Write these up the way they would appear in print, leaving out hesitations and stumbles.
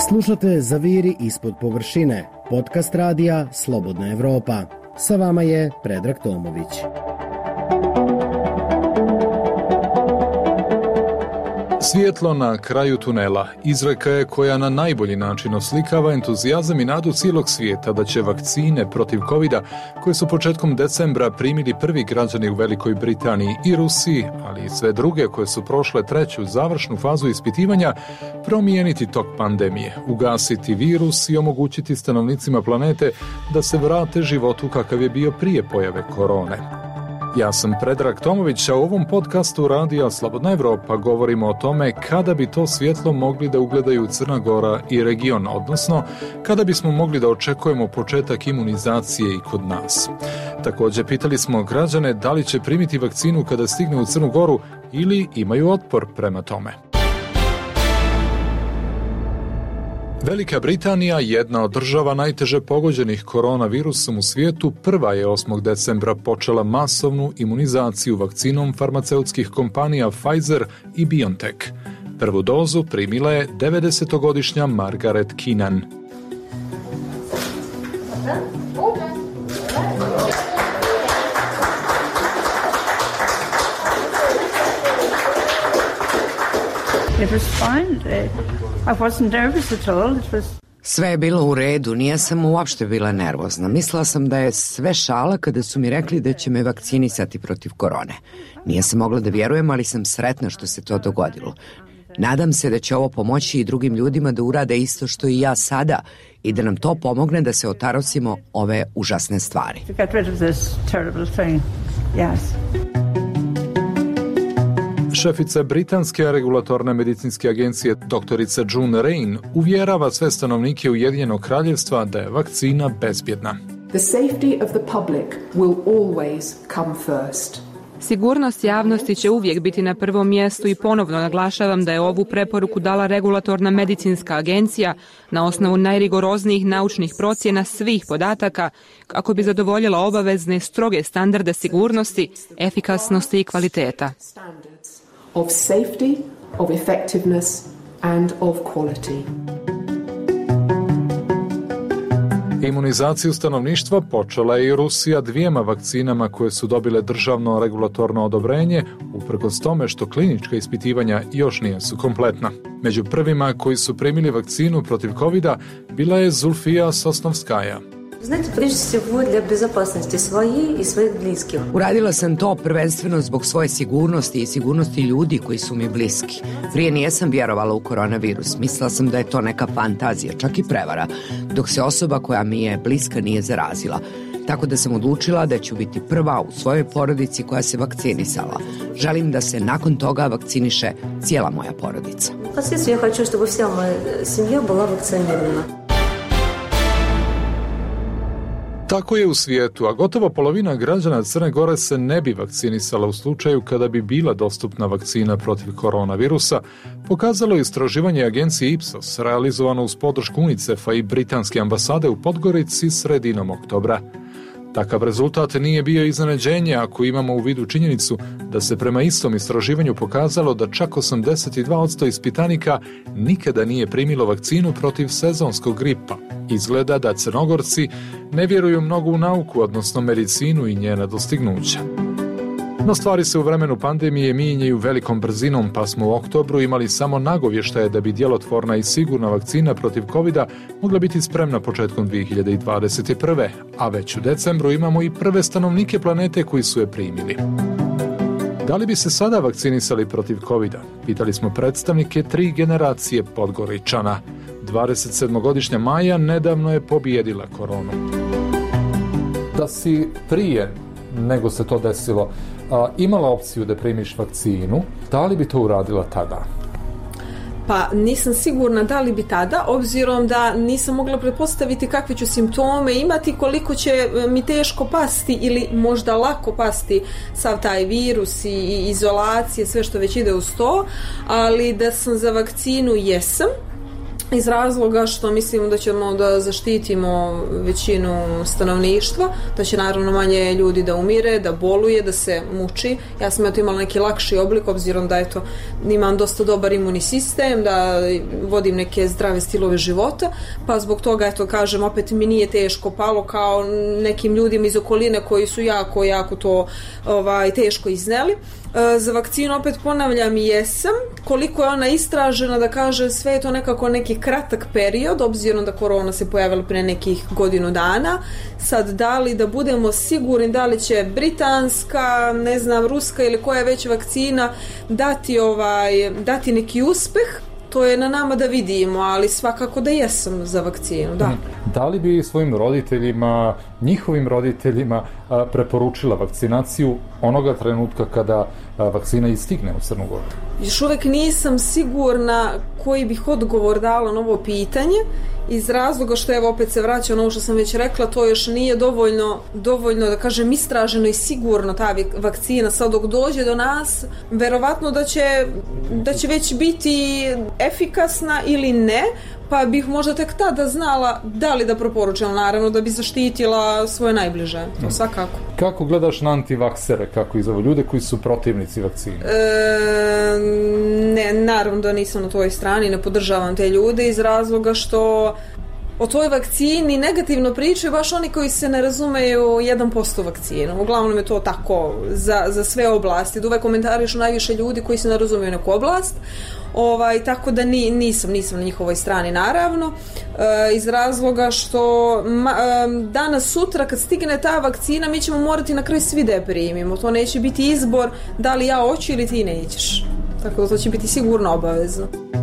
Slušate Zaviri ispod površine, podcast radija Slobodna Evropa. Sa vama je Predrag Tomović. Svjetlo na kraju tunela izreka je koja na najbolji način oslikava entuzijazam i nadu cijelog svijeta da će vakcine protiv covida, koje su početkom decembra primili prvi građani u Velikoj Britaniji i Rusiji, ali i sve druge koje su prošle treću završnu fazu ispitivanja, promijeniti tok pandemije, ugasiti virus i omogućiti stanovnicima planete da se vrate životu kakav je bio prije pojave korone. Ja sam Predrag Tomović, a u ovom podcastu radija Slobodna Evropa govorimo o tome kada bi to svjetlo mogli da ugledaju Crna Gora i region, odnosno kada bismo mogli da očekujemo početak imunizacije i kod nas. Također pitali smo građane da li će primiti vakcinu kada stigne u Crnu Goru ili imaju otpor prema tome. Velika Britanija, jedna od država najteže pogođenih koronavirusom u svijetu, prva je 8. decembra počela masovnu imunizaciju vakcinom farmaceutskih kompanija Pfizer i BioNTech. Prvu dozu primila je 90-godišnja Margaret Keenan. It was fine. I wasn't nervous at all. Sve je bilo u redu, nije sam uopšte bila nervozna. Mislila sam da je sve šala kada su mi rekli da će me vakcinisati protiv korone. Nije se mogla da vjerujem, ali sam sretna što se to dogodilo. Nadam se da će ovo pomoći i drugim ljudima da urade isto što i ja sada i da nam to pomogne da se otarosimo ove užasne stvari. To get rid of this terrible thing. Yes. Šefica Britanske regulatorne medicinske agencije doktorica June Rain uvjerava sve stanovnike Ujedinjenog kraljevstva da je vakcina bezbjedna. The safety of the public will always come first. Sigurnost javnosti će uvijek biti na prvom mjestu i ponovno naglašavam da je ovu preporuku dala regulatorna medicinska agencija na osnovu najrigoroznijih naučnih procjena svih podataka kako bi zadovoljila obavezne stroge standarde sigurnosti, efikasnosti i kvaliteta. Of safety, of effectiveness and of quality. Imunizaciju stanovništva počela je i Rusija 2 vakcinama koje su dobile državno regulatorno odobrenje, uprkos tome što klinička ispitivanja još nisu kompletna. Među prvima koji su primili vakcinu protiv covida bila je Zulfija Sosnovskaja. Znate, prije svega для безопасности своей и своих близких. Uradila sam to prvenstveno zbog svoje sigurnosti i sigurnosti ljudi koji su mi bliski. Prije nijesam vjerovala u koronavirus. Mislila sam da je to neka fantazija, čak i prevara, dok se osoba koja mi je bliska nije zarazila. Tako da sam odlučila da ću biti prva u svojoj porodici koja se vakcinisala. Želim da se nakon toga vakciniše cijela moja porodica. Впоследствии я хочу, чтобы вся моя семья была вакцинирована. Tako je u svijetu, a gotovo polovina građana Crne Gore se ne bi vakcinisala u slučaju kada bi bila dostupna vakcina protiv koronavirusa, pokazalo je istraživanje agencije Ipsos, realizovano uz podršku UNICEF-a i Britanske ambasade u Podgorici sredinom oktobra. Takav rezultat nije bio iznenađenje ako imamo u vidu činjenicu da se prema istom istraživanju pokazalo da čak 82% ispitanika nikada nije primilo vakcinu protiv sezonskog gripa. Izgleda da Crnogorci ne vjeruju mnogo u nauku, odnosno medicinu i njena dostignuća. No stvari se u vremenu pandemije mijenjaju velikom brzinom, pa smo u oktobru imali samo nagovještaje da bi djelotvorna i sigurna vakcina protiv covida mogla biti spremna početkom 2021. A već u decembru imamo i prve stanovnike planete koji su je primili. Da li bi se sada vakcinisali protiv covida? Pitali smo predstavnike 3 generacije Podgoričana. 27-godišnja Maja nedavno je pobijedila koronu. Da si prije nego se to desilo imala opciju da primiš vakcinu, da li bi to uradila tada? Pa nisam sigurna da li bi tada, obzirom da nisam mogla pretpostaviti kakve ću simptome imati, koliko će mi teško pasti ili možda lako pasti sav taj virus i izolacije, sve što već ide uz to, ali da sam za vakcinu jesam. iz razloga što mislimo da ćemo da zaštitimo većinu stanovništva, da će naravno manje ljudi da umire, da boluje, da se muči. Ja sam imala neki lakši oblik, obzirom da imam dosta dobar imunni sistem, da vodim neke zdrave stilove života, pa zbog toga, kažem, opet mi nije teško palo kao nekim ljudima iz okoline koji su jako to teško izneli. Za vakcinu, opet ponavljam, jesam. Koliko je ona istražena, da kaže, sve je to nekako neki kratak period, obzirom da korona se pojavila pre nekih godinu dana. Sad, da li da budemo sigurni da li će britanska, ne znam, ruska ili koja već vakcina dati neki uspeh, to je na nama da vidimo, ali svakako da jesam za vakcinu, da. Da li bi svojim roditeljima, njihovim roditeljima preporučila vakcinaciju onoga trenutka kada vakcina istigne u Crnu Goru? Još uvek nisam sigurna koji bih odgovor dala na ovo pitanje, iz razloga što, opet se vraća ono što sam već rekla, to još nije dovoljno da kažem istraženo i sigurno ta vakcina. Sad dok dođe do nas, verovatno da će već biti efikasna ili ne, pa bih možda tek tada znala da li da preporučam, naravno da bi zaštitila svoje najbliže, to svakako. Kako gledaš na antivaksere, kako i zovu ljude koji su protivnici vakcine? Ne, naravno da nisam na toj strani, ne podržavam te ljude iz razloga što o toj vakcini negativno pričaju baš oni koji se ne razumeju 1% vakcinu. Uglavnom je to tako za sve oblasti. Da uvek komentarišu najviše ljudi koji se ne razumeju neku oblast. Tako da nisam na njihovoj strani, naravno, iz razloga što danas, sutra kad stigne ta vakcina, mi ćemo morati na kraj svi da je primimo. To neće biti izbor da li ja hoću ili ti nećeš. Tako da to će biti sigurno obavezno.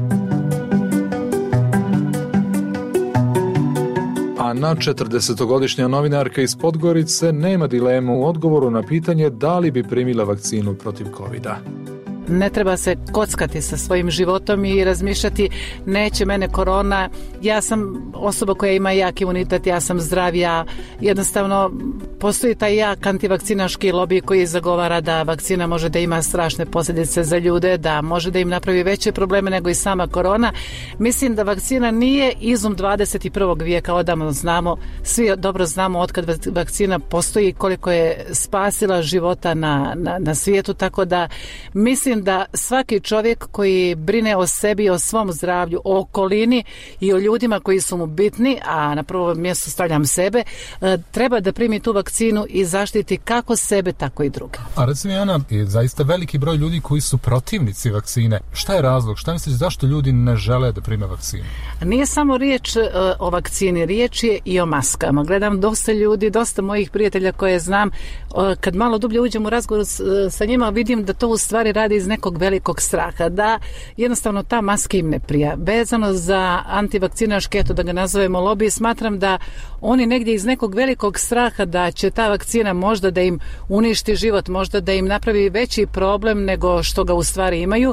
Ana, 40-godišnja novinarka iz Podgorice, nema dilemu u odgovoru na pitanje da li bi primila vakcinu protiv covida. Ne treba se kockati sa svojim životom i razmišljati neće mene korona, ja sam osoba koja ima jak imunitet, ja sam zdravija. Jednostavno postoji taj jak antivakcinaški lobij koji zagovara da vakcina može da ima strašne posljedice za ljude, da može da im napravi veće probleme nego i sama korona. Mislim da vakcina nije izum 21. vijeka, odavno znamo, svi dobro znamo otkad vakcina postoji, koliko je spasila života na svijetu, tako da mislim da svaki čovjek koji brine o sebi, o svom zdravlju, o okolini i o ljudima koji su mu bitni, a na prvo mjesto stavljam sebe, treba da primi tu vakcinu i zaštiti kako sebe, tako i druge. A recimo, Ana, je zaista veliki broj ljudi koji su protivnici vakcine. Šta je razlog? Šta misliš zašto ljudi ne žele da prime vakcinu? Nije samo riječ o vakcini, riječ je i o maskama. Gledam dosta ljudi, dosta mojih prijatelja koje znam, kad malo dublje uđem u razgovor sa njima, vidim da to u stvari radi iz nekog velikog straha, da jednostavno ta maska im ne prija. Vezano za antivakcinaške, da ga nazovemo lobby, smatram da oni negdje iz nekog velikog straha da će ta vakcina možda da im uništi život, možda da im napravi veći problem nego što ga u stvari imaju,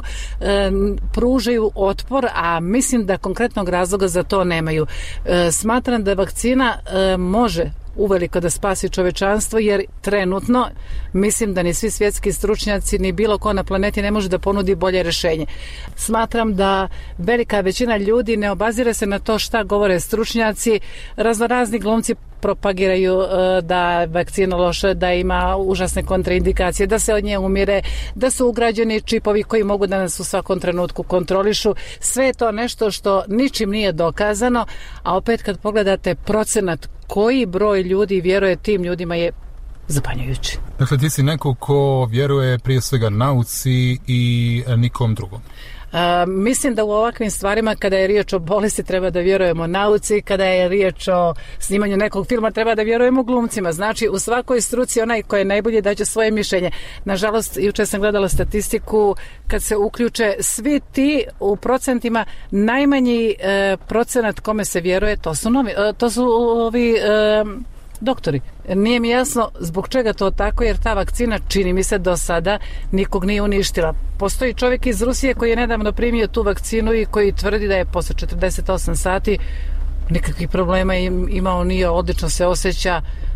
pružaju otpor, a mislim da konkretnog razloga za to nemaju. Smatram da vakcina može uveliko da spasi čovečanstvo, jer trenutno mislim da ni svi svjetski stručnjaci ni bilo ko na planeti ne može da ponudi bolje rješenje. Smatram da velika većina ljudi ne obazire se na to šta govore stručnjaci. Raznorazni glumci propagiraju da je vakcina loša, da ima užasne kontraindikacije, da se od nje umire, da su ugrađeni čipovi koji mogu da nas u svakom trenutku kontrolišu. Sve je to nešto što ničim nije dokazano, a opet kad pogledate procenat koji broj ljudi vjeruje tim ljudima je zapanjujući. Dakle, ti si neko ko vjeruje prije svega nauci i nikom drugom. Mislim da u ovakvim stvarima, kada je riječ o bolesti, treba da vjerujemo nauci, kada je riječ o snimanju nekog filma, treba da vjerujemo glumcima. Znači, u svakoj struci onaj koji je najbolji daće svoje mišljenje. Nažalost, jučer sam gledala statistiku, kad se uključe svi ti u procentima, najmanji procenat kome se vjeruje, to su ovi doktori. Nije mi jasno zbog čega to tako, jer ta vakcina, čini mi se, do sada nikog nije uništila. Postoji čovjek iz Rusije koji je nedavno primio tu vakcinu i koji tvrdi da je posle 48 sati nikakvih problema imao, nije, odlično se osjeća.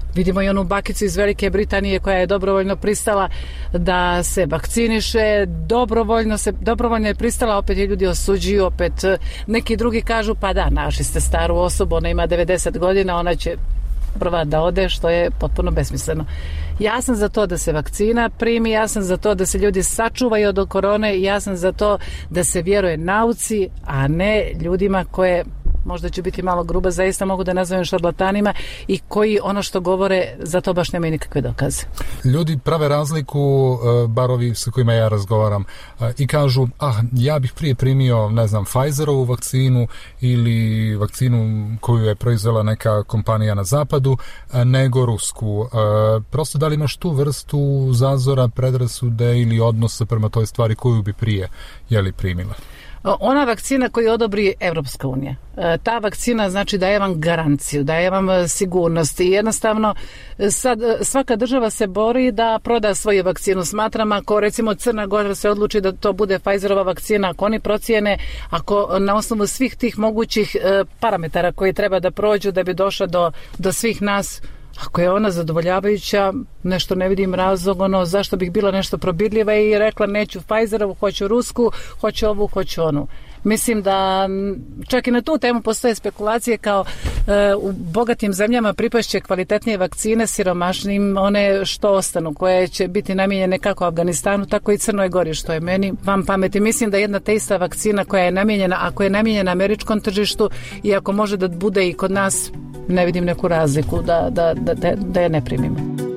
Vidimo i onu bakicu iz Velike Britanije koja je dobrovoljno pristala da se vakciniše, dobrovoljno je pristala, opet je ljudi osuđuju, opet neki drugi kažu pa da, našli ste staru osobu, ona ima 90 godina, ona će prva da ode, što je potpuno besmisleno. Ja sam za to da se vakcina primi, ja sam za to da se ljudi sačuvaju od korone, ja sam za to da se vjeruje nauci, a ne ljudima koje, možda ću biti malo gruba, zaista mogu da nazovem šarlatanima i koji ono što govore za to baš nemaju nikakve dokaze. Ljudi prave razliku, bar ovi sa kojima ja razgovaram, i kažu, ja bih prije primio, ne znam, Pfizerovu vakcinu ili vakcinu koju je proizvela neka kompanija na zapadu, nego rusku. Prosto da li imaš tu vrstu zazora, predrasude ili odnosa prema toj stvari koju bi prije primila? Ona vakcina koju odobri Evropska unija, ta vakcina znači daje vam garanciju, daje vam sigurnost i jednostavno sad svaka država se bori da proda svoju vakcinu. Smatram, ako recimo Crna Gora se odluči da to bude Pfizerova vakcina, ako oni procijene, ako na osnovu svih tih mogućih parametara koji treba da prođu da bi došla do svih nas, ako je ona zadovoljavajuća, nešto ne vidim razlog, zašto bih bila nešto probirljiva i rekla neću Pfizerovu, hoću rusku, hoću ovu, hoću onu. Mislim da čak i na tu temu postoje spekulacije kao u bogatim zemljama pripašće kvalitetnije vakcine, siromašnim one što ostanu, koje će biti namijenjene kako Afganistanu, tako i Crnoj Gori, što je meni van pameti. Mislim da jedna te ista vakcina koja je namijenjena, ako je namijenjena američkom tržištu i ako može da bude i kod nas, ne vidim neku razliku da je ne primimo.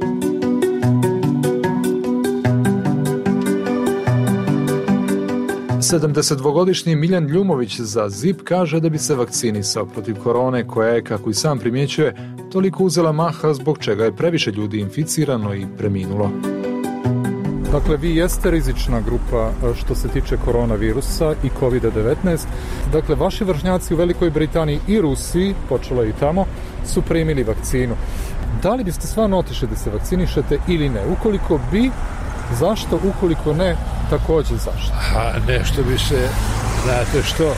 Sedamdesetdvogodišnji Miljan Ljumović za ZIP kaže da bi se vakcinisao protiv korone koja je, kako i sam primjećuje, toliko uzela maha zbog čega je previše ljudi inficirano i preminulo. Dakle, vi jeste rizična grupa što se tiče koronavirusa i COVID-19. Dakle, vaši vršnjaci u Velikoj Britaniji i Rusiji, počelo je i tamo, su primili vakcinu. Da li biste stvarno otišli da se vakcinišete ili ne? Ukoliko bi, zašto? Ukoliko ne, također zašto? Nešto bi se, znate što,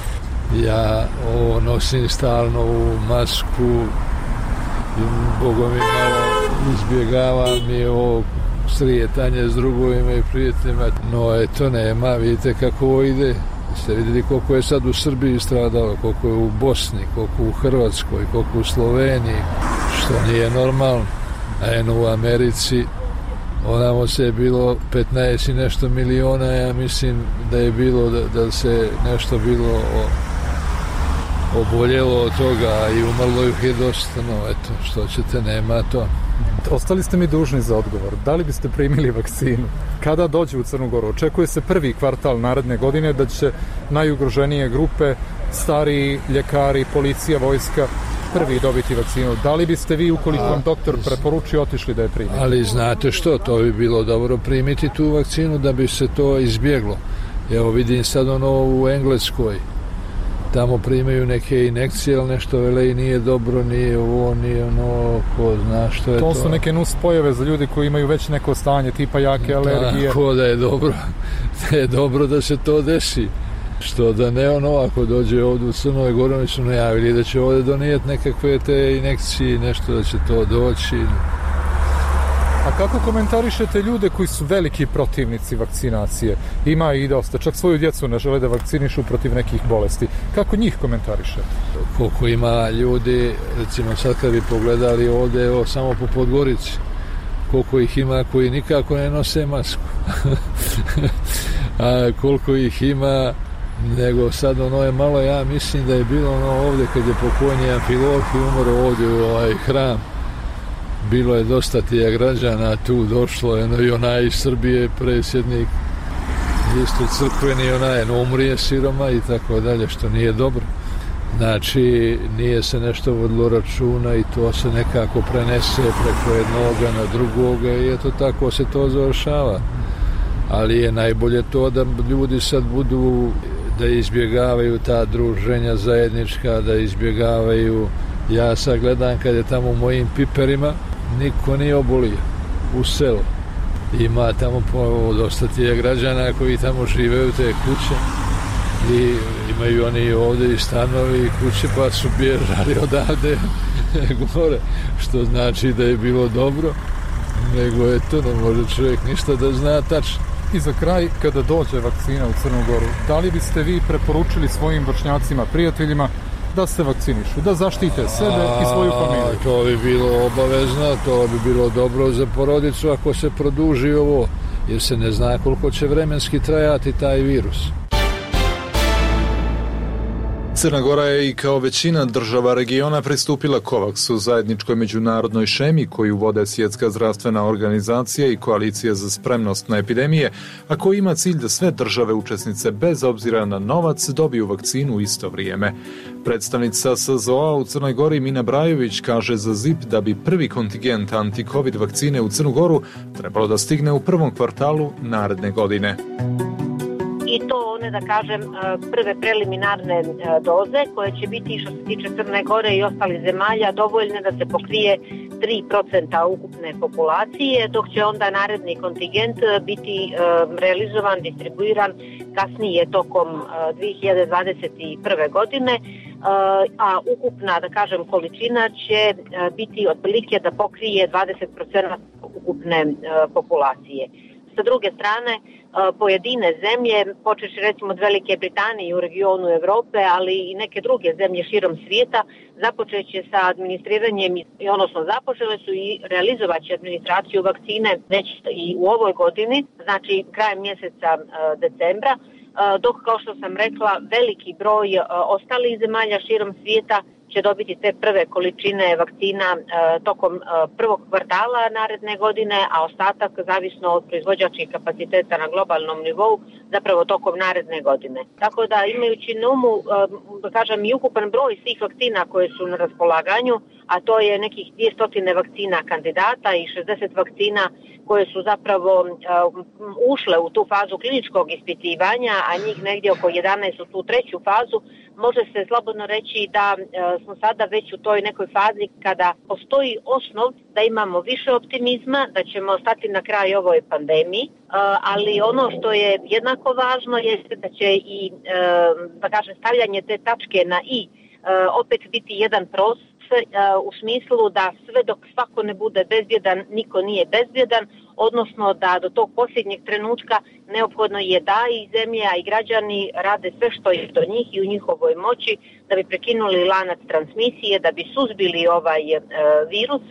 ja ovo nosim stalno u masku, Bogom mi malo izbjegavam i ovo srijetanje s drugovima i prijateljima, no eto nema, vidite kako ovo ide. Ste vidjeli koliko je sad u Srbiji stradalo, koliko je u Bosni, koliko u Hrvatskoj, koliko u Sloveniji, što nije normalno. A eno u Americi, onamo se je bilo 15 i nešto miliona, ja mislim da je bilo, da se nešto bilo oboljelo od toga i umrlo ih je dosta, no eto, što ćete, nema to. Ostali ste mi dužni za odgovor. Da li biste primili vakcinu? Kada dođe u Crnu Goru? Očekuje se prvi kvartal naredne godine da će najugroženije grupe, stariji, ljekari, policija, vojska, prvi dobiti vakcinu. Da li biste vi, ukoliko vam doktor preporuči, otišli da je primite? Ali znate što, to bi bilo dobro primiti tu vakcinu da bi se to izbjeglo. Evo vidim sad u Engleskoj. Tamo primaju neke injekcije, ali nešto vele i nije dobro, nije ovo, nije ono, ko zna što je to. To su neke nuspojave za ljudi koji imaju već neko stanje, tipa jake alergije. Tako da je dobro da se to desi. Što da ne ako dođe ovdje u Crnoj Gori, oni su najavili da će ovdje donijeti nekakve te injekcije, nešto da će to doći. A kako komentarišete ljude koji su veliki protivnici vakcinacije? Ima i dosta, čak svoju djecu ne žele da vakcinišu protiv nekih bolesti. Kako njih komentarišete? Koliko ima ljudi, recimo sad kad bi pogledali ovdje, evo samo po Podgorici, koliko ih ima koji nikako ne nose masku. A koliko ih ima, nego sad je malo, ja mislim da je bilo ovdje kad je pokojni Amfilohi umro ovdje u hram. Bilo je dosta tija građana tu, došlo je i onaj iz Srbije predsjednik, isto crkveni umrije siroma i tako dalje, što nije dobro. Znači, nije se nešto vodilo računa i to se nekako prenese preko jednoga na drugoga i eto tako se to završava. Ali je najbolje to da ljudi sad budu, da izbjegavaju ta druženja zajednička, da izbjegavaju. Ja sad gledam kad je tamo u mojim Piperima, niko nije obolio u selu. Ima tamo dosta tije građana koji tamo žive u te kuće i imaju oni ovdje i stanovi i kuće, pa su bježali odavde gore, što znači da je bilo dobro, nego eto, ne može čovjek ništa da zna tačno. I za kraj, kada dođe vakcina u Crnu Goru, da li biste vi preporučili svojim vršnjacima, prijateljima da se vakcinišu, da zaštite sebe i svoju familiju? To bi bilo obavezno, to bi bilo dobro za porodicu ako se produži ovo, jer se ne zna koliko će vremenski trajati taj virus. Crna Gora je i kao većina država regiona pristupila COVAX-u, zajedničkoj međunarodnoj šemi koju vode Svjetska zdravstvena organizacija i Koalicija za spremnost na epidemije, a koji ima cilj da sve države učesnice bez obzira na novac dobiju vakcinu u isto vrijeme. Predstavnica SZO-a u Crnoj Gori Mina Brajović kaže za ZIP da bi prvi kontingent anti-covid vakcine u Crnu Goru trebalo da stigne u prvom kvartalu naredne godine. I to one, da kažem, prve preliminarne doze koje će biti, što se tiče Crne Gore i ostalih zemalja, dovoljne da se pokrije 3% ukupne populacije, dok će onda naredni kontingent biti realizovan, distribuiran kasnije tokom 2021. godine, a ukupna, da kažem, količina će biti otprilike da pokrije 20% ukupne populacije. Sa druge strane, pojedine zemlje, počeši recimo od Velike Britanije u regionu Evrope, ali i neke druge zemlje širom svijeta, započeće sa administriranjem, odnosno započele su i realizovat će administraciju vakcine već i u ovoj godini, znači krajem mjeseca decembra, dok, kao što sam rekla, veliki broj ostalih zemalja širom svijeta će dobiti te prve količine vakcina tokom prvog kvartala naredne godine, a ostatak, zavisno od proizvođačkih kapaciteta na globalnom nivou, zapravo tokom naredne godine. Tako da, imajući na umu, da kažem, i ukupan broj svih vakcina koje su na raspolaganju, a to je nekih 200 vakcina kandidata i 60 vakcina koje su zapravo ušle u tu fazu kliničkog ispitivanja, a njih negdje oko 11 u tu treću fazu, može se slobodno reći da smo sada već u toj nekoj fazi kada postoji osnov da imamo više optimizma, da ćemo stati na kraj ovoj pandemiji, ali ono što je jednako važno jeste da će i, da kažem, stavljanje te tačke na i opet biti jedan proces, u smislu da sve dok svako ne bude bezbjedan, niko nije bezbjedan, odnosno da do tog posljednjeg trenutka neophodno je da i zemlja i građani rade sve što je do njih i u njihovoj moći da bi prekinuli lanac transmisije, da bi suzbili ovaj virus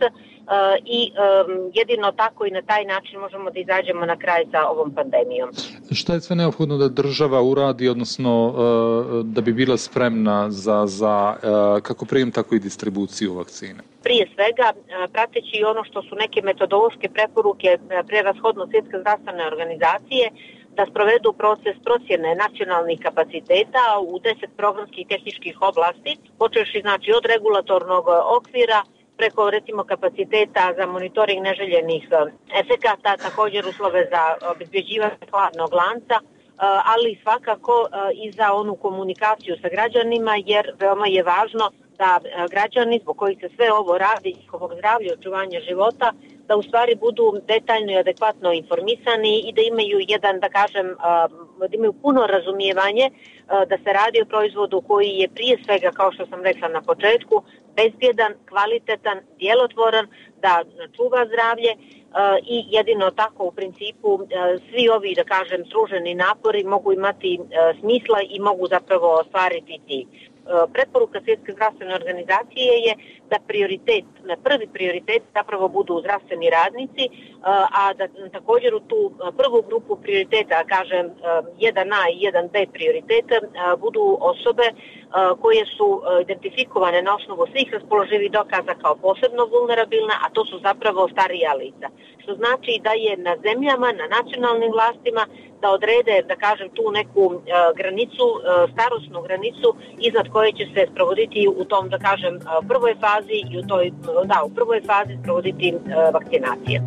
i jedino tako i na taj način možemo da izađemo na kraj sa ovom pandemijom. Šta je sve neophodno da država uradi, odnosno da bi bila spremna za kako prijem, tako i distribuciju vakcine? Prije svega, prateći ono što su neke metodološke preporuke prevashodno Svjetske zdravstvene organizacije, da sprovedu proces procjene nacionalnih kapaciteta u 10 programskih tehničkih oblasti, počevši znači od regulatornog okvira, preko recimo kapaciteta za monitoring neželjenih efekata, također uslove za obezbjeđivanje hladnog lanca, ali svakako i za onu komunikaciju sa građanima, jer veoma je važno da građani, zbog kojih se sve ovo radi, njihovog zdravlja i očuvanja života, da u stvari budu detaljno i adekvatno informisani i da imaju jedan, da kažem, da imaju puno razumijevanje da se radi o proizvodu koji je prije svega, kao što sam rekla na početku, bezbjedan, kvalitetan, djelotvoran, da čuva zdravlje i jedino tako u principu svi ovi, da kažem, struženi napori mogu imati smisla i mogu zapravo ostvariti cilj. Preporuka Svjetske zdravstvene organizacije je da prvi prioritet zapravo budu zdravstveni radnici, a da također u tu prvu grupu prioriteta, kažem 1A i 1B prioriteta, budu osobe koje su identifikovane na osnovu svih raspoloživih dokaza kao posebno vulnerabilna, a to su zapravo starija lica. Što znači da je na zemljama, na nacionalnim vlastima da odrede, da kažem, tu neku granicu, starosnu granicu iznad koje će se sprovoditi u tom, da kažem, prvoj fazi i u prvoj fazi sprovoditi vakcinacije.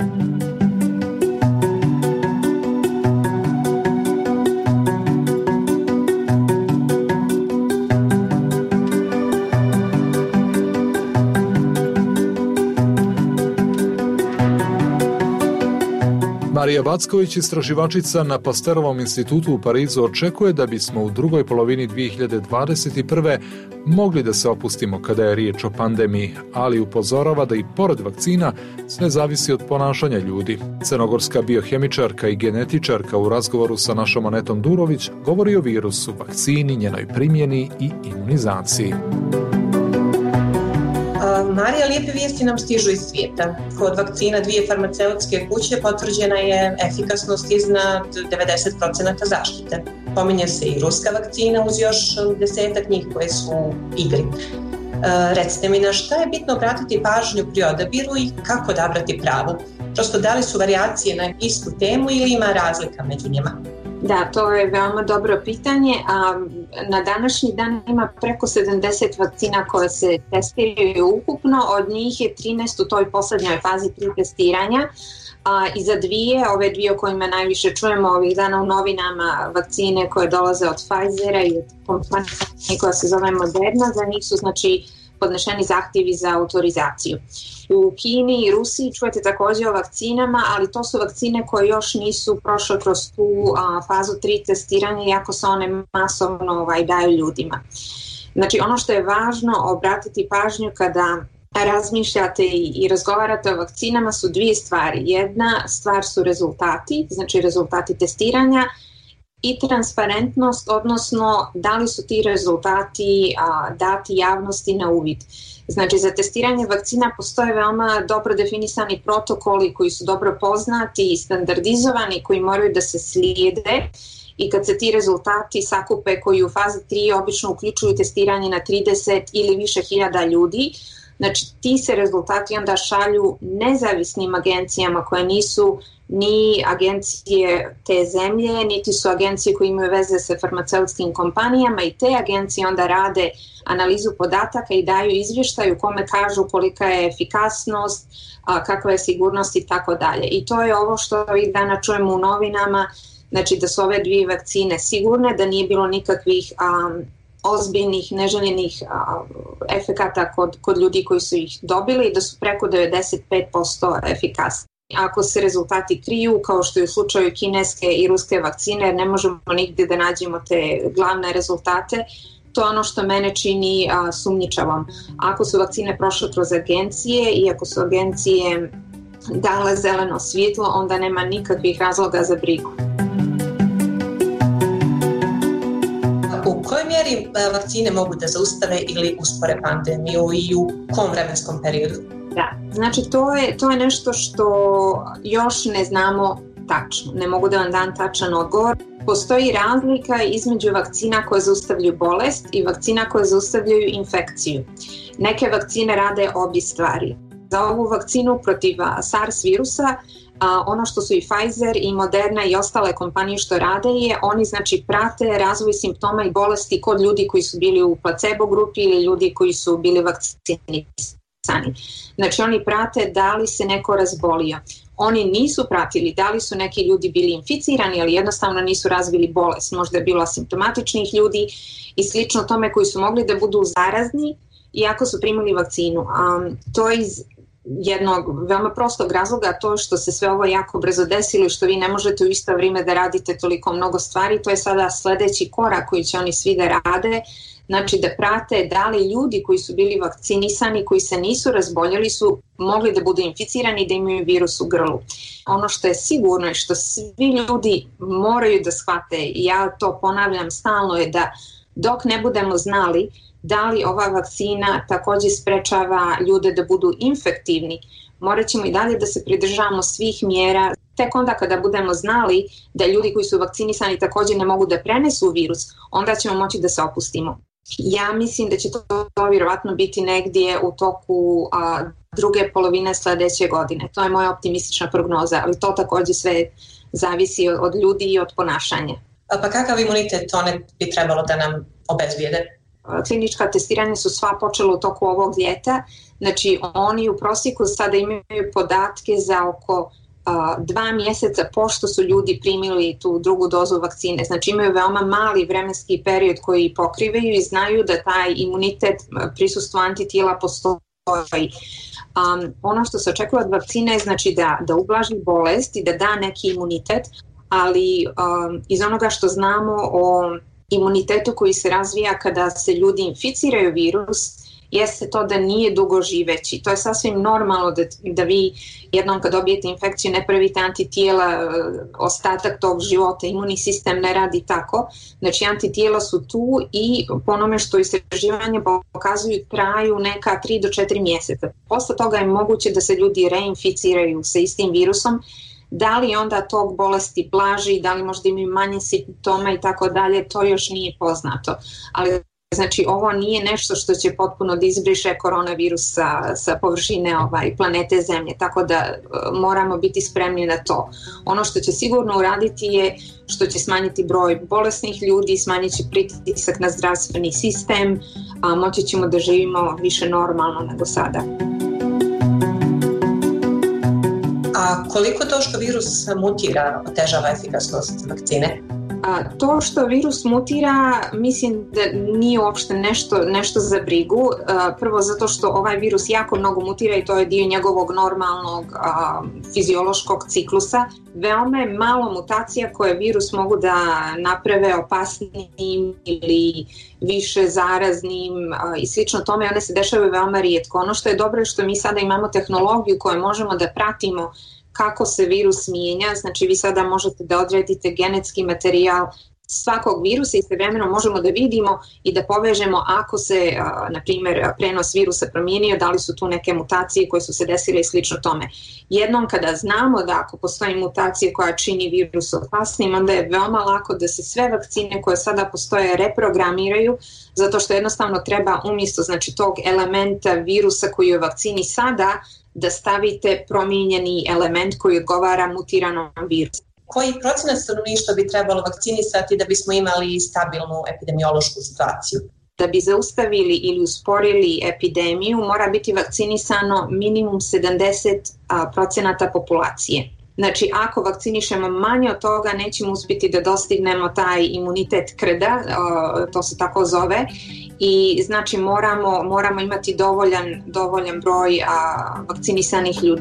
Marija Backović, istraživačica na Pasterovom institutu u Parizu, očekuje da bismo u drugoj polovini 2021. mogli da se opustimo kada je riječ o pandemiji, ali upozorava da i pored vakcina sve zavisi od ponašanja ljudi. Crnogorska biohemičarka i genetičarka u razgovoru sa našom Anetom Durović govori o virusu, vakcini, njenoj primjeni i imunizaciji. Marija, lijepe vijesti nam stižu iz svijeta. Kod vakcina 2 farmaceutske kuće potvrđena je efikasnost iznad 90% zaštite. Pominje se i ruska vakcina uz još 10 njih koje su u igri. Recite mi, na šta je bitno obratiti pažnju pri odabiru i kako odabrati pravu? Prosto, da li su varijacije na istu temu ili ima razlika među njima? Da, to je veoma dobro pitanje. Na današnji dan ima preko 70 vakcina koje se testiraju ukupno, od njih je 13 u toj poslednjoj fazi 3 testiranja. I za ove dvije o kojima najviše čujemo ovih dana u novinama, vakcine koje dolaze od Pfizera i od kompanije koja se zove Moderna, za njih su podnešeni zahtjevi za autorizaciju. U Kini i Rusiji čujete također o vakcinama, ali to su vakcine koje još nisu prošle kroz tu fazu 3 testiranja, iako se one masovno daju ljudima. Znači, ono što je važno obratiti pažnju kada razmišljate i razgovarate o vakcinama su 2 stvari. Jedna stvar su rezultati, znači rezultati testiranja, i transparentnost, odnosno da li su ti rezultati dati javnosti na uvid. Znači, za testiranje vakcina postoje veoma dobro definisani protokoli koji su dobro poznati i standardizovani, koji moraju da se slijede, i kad se ti rezultati sakupe koji u fazi 3 obično uključuju testiranje na 30 ili više hiljada ljudi, znači ti se rezultati onda šalju nezavisnim agencijama koje nisu ni agencije te zemlje, niti su agencije koje imaju veze sa farmaceutskim kompanijama, i te agencije onda rade analizu podataka i daju izvještaj u kome kažu kolika je efikasnost, kakva je sigurnost i tako dalje. I to je ovo što ovih dana čujemo u novinama, znači da su ove 2 vakcine sigurne, da nije bilo nikakvih ozbiljnih, neželjenih efekata kod ljudi koji su ih dobili i da su preko 95% efikasni. Ako se rezultati kriju, kao što je u slučaju kineske i ruske vakcine, ne možemo nigdje da nađemo te glavne rezultate, to je ono što mene čini sumnjičavom. Ako su vakcine prošle kroz agencije i ako su agencije dale zeleno svjetlo, onda nema nikakvih razloga za brigu. U kojoj mjeri vakcine mogu da zaustave ili uspore pandemiju i u kom vremenskom periodu? Da, znači to je nešto što još ne znamo tačno. Ne mogu da vam dam tačan odgovor. Postoji razlika između vakcina koje zaustavljaju bolest i vakcina koje zaustavljaju infekciju. Neke vakcine rade obje stvari. Za ovu vakcinu protiv SARS virusa, ono što su i Pfizer i Moderna i ostale kompanije što rade je, oni znači prate razvoj simptoma i bolesti kod ljudi koji su bili u placebo grupi ili ljudi koji su bili vakcinisani. Znači oni prate da li se neko razbolio. Oni nisu pratili da li su neki ljudi bili inficirani, ali jednostavno nisu razvili bolest. Možda je bilo asimptomatičnih ljudi i slično tome koji su mogli da budu zarazni iako su primili vakcinu. To je iz jednog veoma prostog razloga, to što se sve ovo jako brzo desilo i što vi ne možete u isto vrijeme da radite toliko mnogo stvari, to je sada sljedeći korak koji će oni svi da rade, znači da prate da li ljudi koji su bili vakcinisani, koji se nisu razboljeli, su mogli da budu inficirani i da imaju virus u grlu. Ono što je sigurno i što svi ljudi moraju da shvate, i ja to ponavljam stalno, je da dok ne budemo znali da li ova vakcina također sprečava ljude da budu infektivni, morat ćemo i dalje da se pridržavamo svih mjera. Tek onda kada budemo znali da ljudi koji su vakcinisani također ne mogu da prenesu virus, onda ćemo moći da se opustimo. Ja mislim da će to vjerovatno biti negdje u toku druge polovine sljedeće godine. To je moja optimistična prognoza, ali to također sve zavisi od ljudi i od ponašanja. Pa kakav imunitet one bi trebalo da nam obezbijede? Klinička testiranja su sva počela u toku ovog ljeta, znači oni u prosjeku sada imaju podatke za oko 2 mjeseca pošto su ljudi primili tu drugu dozu vakcine. Znači imaju veoma mali vremenski period koji pokrivaju i znaju da taj imunitet, prisustvo antitijela postoji. Ono što se očekuje od vakcine je znači da ublaži bolest i da da neki imunitet, ali iz onoga što znamo o imunitetu koji se razvija kada se ljudi inficiraju virus, jeste to da nije dugo živeći. To je sasvim normalno da vi jednom kad dobijete infekciju ne pravite antitijela ostatak tog života, imunni sistem ne radi tako. Znači antitijela su tu i po onome što istraživanje pokazuju traju neka 3 do 4 mjeseca. Posle toga je moguće da se ljudi reinficiraju sa istim virusom. Da li onda tog bolesti blaži, da li možda imaju manje simptoma i tako dalje, to još nije poznato. Ali znači ovo nije nešto što će potpuno da izbriše koronavirus sa površine planete Zemlje, tako da moramo biti spremni na to. Ono što će sigurno uraditi je što će smanjiti broj bolesnih ljudi, smanjit će pritisak na zdravstveni sistem, a moći ćemo da živimo više normalno nego sada. A koliko to što virus mutira otežava efikasnost vakcine? To što virus mutira, mislim da nije uopšte nešto za brigu. Prvo zato što ovaj virus jako mnogo mutira i to je dio njegovog normalnog fiziološkog ciklusa. Veoma je malo mutacija koje virus mogu da naprave opasnim ili više zaraznim i slično tome. One se dešavaju veoma rijetko. Ono što je dobro je što mi sada imamo tehnologiju koju možemo da pratimo kako se virus mijenja, znači vi sada možete da odredite genetski materijal svakog virusa i istovremeno možemo da vidimo i da povežemo ako se, na primjer, prenos virusa promijenio, da li su tu neke mutacije koje su se desile i slično tome. Jednom kada znamo da ako postoji mutacija koja čini virus opasnim, onda je veoma lako da se sve vakcine koje sada postoje reprogramiraju, zato što jednostavno treba umjesto znači, tog elementa virusa koji je u vakcini sada, da stavite promijenjeni element koji odgovara mutiranom virusu. Koji procenat stanovništva bi trebalo vakcinisati da bismo imali stabilnu epidemiološku situaciju? Da bi zaustavili ili usporili epidemiju mora biti vakcinisano minimum 70% populacije. Znači, ako vakcinišemo manje od toga, nećemo uspjeti da dostignemo taj imunitet krda, to se tako zove, i znači moramo imati dovoljan broj vakcinisanih ljudi.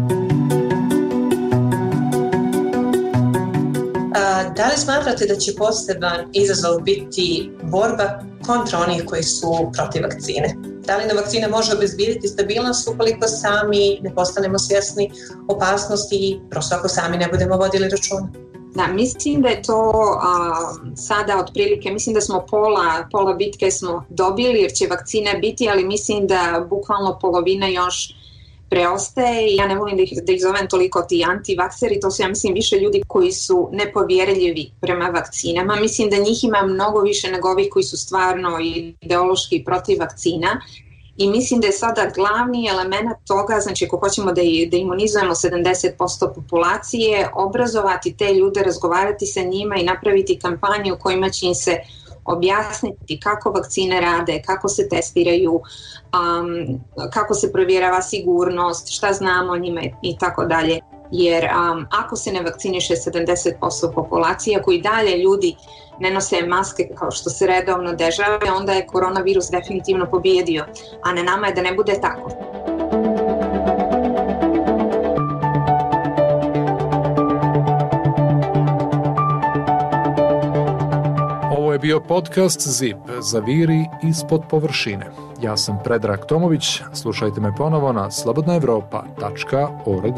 Da li smatrate da će poseban izazov biti borba kontra onih koji su protiv vakcine? Da li na vakcina može obezbijediti stabilnost ukoliko sami ne postanemo svjesni opasnosti i prosto ako sami ne budemo vodili računa? Da, mislim da je to sada otprilike, mislim da smo pola bitke smo dobili jer će vakcine biti, ali mislim da bukvalno polovina još preostaje. Ja ne volim da ih zovem toliko ti antivakseri, to su ja mislim više ljudi koji su nepovjerljivi prema vakcinama. Mislim da njih ima mnogo više nego ovih koji su stvarno ideološki protiv vakcina. I mislim da je sada glavni element toga, znači ako hoćemo da imunizujemo 70% populacije, obrazovati te ljude, razgovarati sa njima i napraviti kampanje u kojima će im se objasniti kako vakcine rade, kako se testiraju, kako se provjerava sigurnost, šta znamo o njima i tako dalje. Jer ako se ne vakciniše 70% populacije, ako i dalje ljudi ne nose maske kao što se redovno dešava, onda je koronavirus definitivno pobjedio, a na nama je da ne bude tako. Ovo je bio podcast ZIP Zaviri ispod površine. Ja sam Predrag Tomović, slušajte me ponovo na slobodnaevropa.org.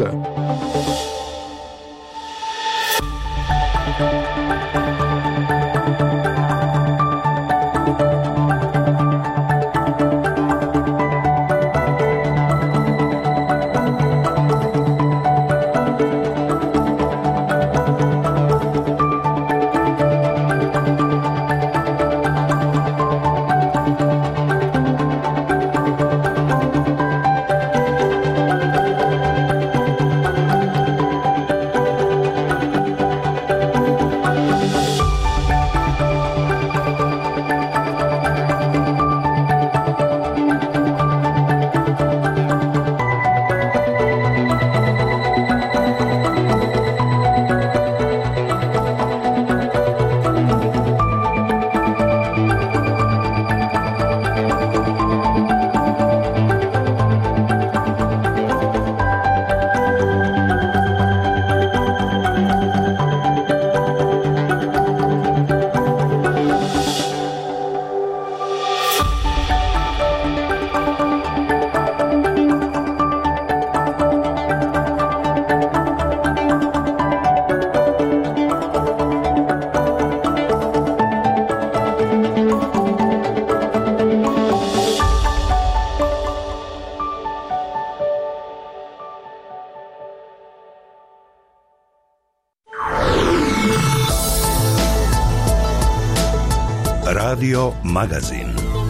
Radio Magazin.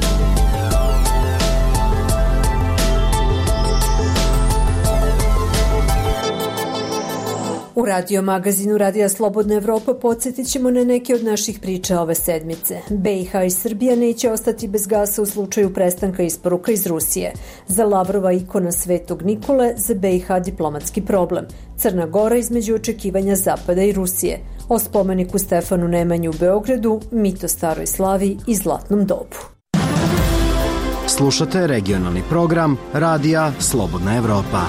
U Radio Magazinu Radija Slobodna Evropa podsjetit ćemo na neke od naših priča ove sedmice. BiH i Srbija neće ostati bez gasa u slučaju prestanka isporuka iz Rusije. Za Lavrova ikona Svetog Nikole, za BiH diplomatski problem. Crna Gora između očekivanja Zapada i Rusije. O spomeniku Stefanu Nemanji u Beogradu, mito staroj slavi i zlatnom dobu. Slušate regionalni program Radija Slobodna Evropa.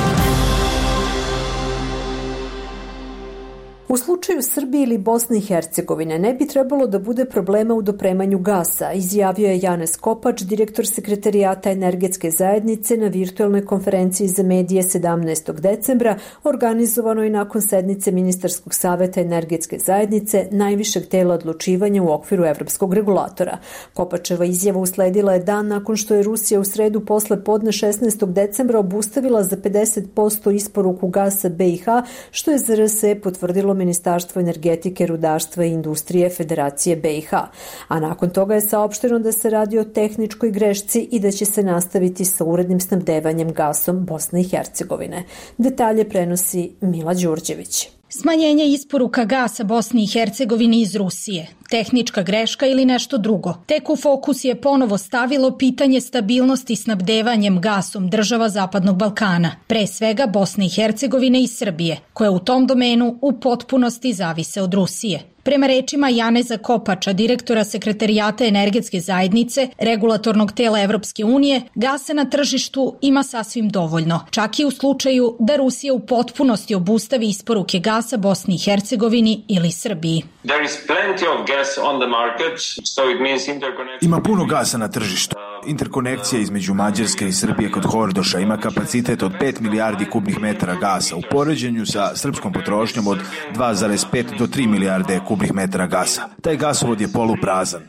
U slučaju Srbije ili Bosne i Hercegovine ne bi trebalo da bude problema u dopremanju gasa, izjavio je Janez Kopač, direktor Sekretarijata energetske zajednice na virtualnoj konferenciji za medije 17. decembra, organizovanoj nakon sednice Ministarskog saveta energetske zajednice, najvišeg tela odlučivanja u okviru evropskog regulatora. Kopačeva izjava usledila je dan nakon što je Rusija u sredu posle podne 16. decembra obustavila za 50% isporuku gasa BiH, što je za RSE potvrdilo Ministarstvo energetike, rudarstva i industrije Federacije BiH. A nakon toga je saopšteno da se radi o tehničkoj grešci i da će se nastaviti sa urednim snabdevanjem gasom Bosne i Hercegovine. Detalje prenosi Mila Đurđević. Smanjenje isporuka gasa Bosni i Hercegovini iz Rusije. Tehnička greška ili nešto drugo. Tek u fokus je ponovo stavilo pitanje stabilnosti snabdevanjem gasom država Zapadnog Balkana, pre svega Bosne i Hercegovine i Srbije, koje u tom domenu u potpunosti zavise od Rusije. Prema rečima Janeza Kopača, direktora Sekretarijata energetske zajednice, regulatornog tela Evropske unije, gasa na tržištu ima sasvim dovoljno, čak i u slučaju da Rusija u potpunosti obustavi isporuke gasa Bosni i Hercegovini ili Srbiji. Ima puno gasa na tržištu. Interkonekcija između Mađarske i Srbije kod Hordoša ima kapacitet od 5 milijardi kubnih metara gasa u poređenju sa srpskom potrošnjom od 2,5 do 3 milijarde kubnih metara gasa. Taj gasovod je poluprazan.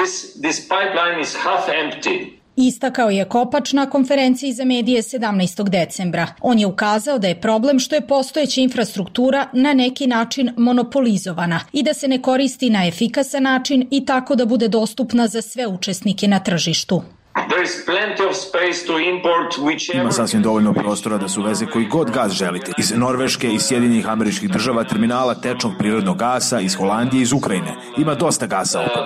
Istakao je Kopač na konferenciji za medije 17. decembra. On je ukazao da je problem što je postojeća infrastruktura na neki način monopolizovana i da se ne koristi na efikasan način i tako da bude dostupna za sve učesnike na tržištu. Ima sasvim dovoljno prostora da se uveze koji god gas želite. Iz Norveške, iz Sjedinjenih Američkih Država, terminala tečnog prirodnog gasa, iz Holandije, iz Ukrajine. Ima dosta gasa oko.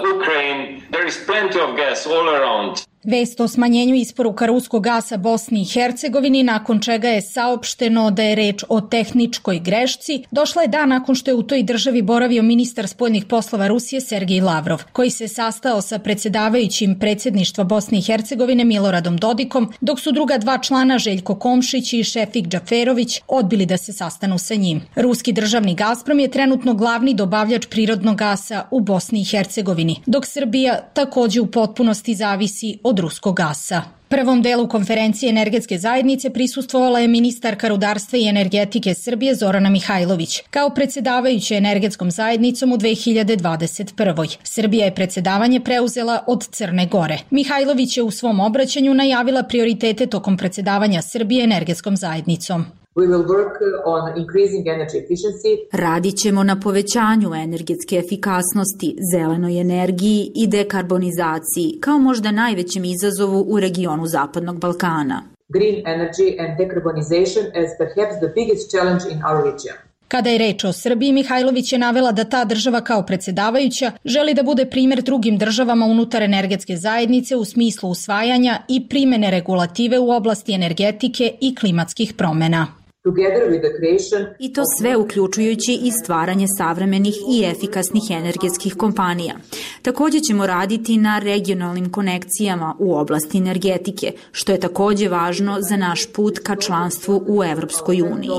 Vest o smanjenju isporuka ruskog gasa Bosni i Hercegovini, nakon čega je saopšteno da je reč o tehničkoj grešci, došla je dan nakon što je u toj državi boravio ministar spoljnih poslova Rusije Sergej Lavrov, koji se sastao sa predsjedavajućim predsjedništva Bosne i Hercegovine Miloradom Dodikom, dok su druga dva člana Željko Komšić i Šefik Džaferović odbili da se sastanu sa njim. Ruski državni Gazprom je trenutno glavni dobavljač prirodnog gasa u Bosni i Hercegovini, dok Srbija takođe u potpunosti zavisi od ruskog gasa. Prvom delu konferencije energetske zajednice prisustvovala je ministarka rudarstva i energetike Srbije Zorana Mihajlović, kao predsjedavajuća energetskom zajednicom u 2021. Srbija je predsjedavanje preuzela od Crne Gore. Mihajlović je u svom obraćanju najavila prioritete tokom predsjedavanja Srbije energetskom zajednicom. Radit ćemo na povećanju energetske efikasnosti, zelenoj energiji i dekarbonizaciji, kao možda najvećem izazovu u regionu Zapadnog Balkana. Green energy and decarbonization as perhaps the biggest challenge in our region. Kada je reč o Srbiji, Mihajlović je navela da ta država kao predsjedavajuća želi da bude primjer drugim državama unutar energetske zajednice u smislu usvajanja i primene regulative u oblasti energetike i klimatskih promjena. I to sve uključujući i stvaranje savremenih i efikasnih energetskih kompanija. Također ćemo raditi na regionalnim konekcijama u oblasti energetike, što je također važno za naš put ka članstvu u Evropskoj uniji.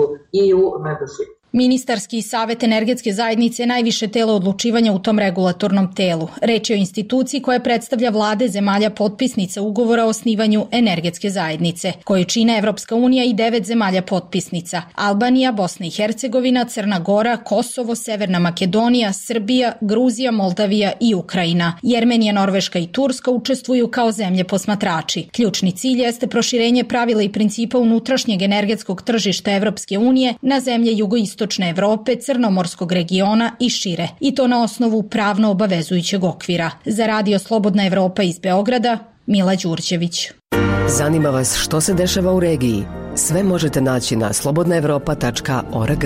Ministarski savet energetske zajednice je najviše telo odlučivanja u tom regulatornom telu. Reč je o instituciji koja predstavlja vlade zemalja potpisnica ugovora o osnivanju energetske zajednice, koju čine Evropska unija i 9 zemalja potpisnica: Albanija, Bosna i Hercegovina, Crna Gora, Kosovo, Severna Makedonija, Srbija, Gruzija, Moldavija i Ukrajina. Jermenija, Norveška i Turska učestvuju kao zemlje posmatrači. Ključni cilj jeste proširenje pravila i principa unutrašnjeg energetskog tržišta Evropske unije na zemlje jugoistočne Istočne Evrope, Crnomorskog regiona i šire, i to na osnovu pravno obavezujućeg okvira. Za Radio Slobodna Evropa iz Beograda, Mila Đurđević. Zanima vas što se dešava u regiji? Sve možete naći na slobodnaevropa.org.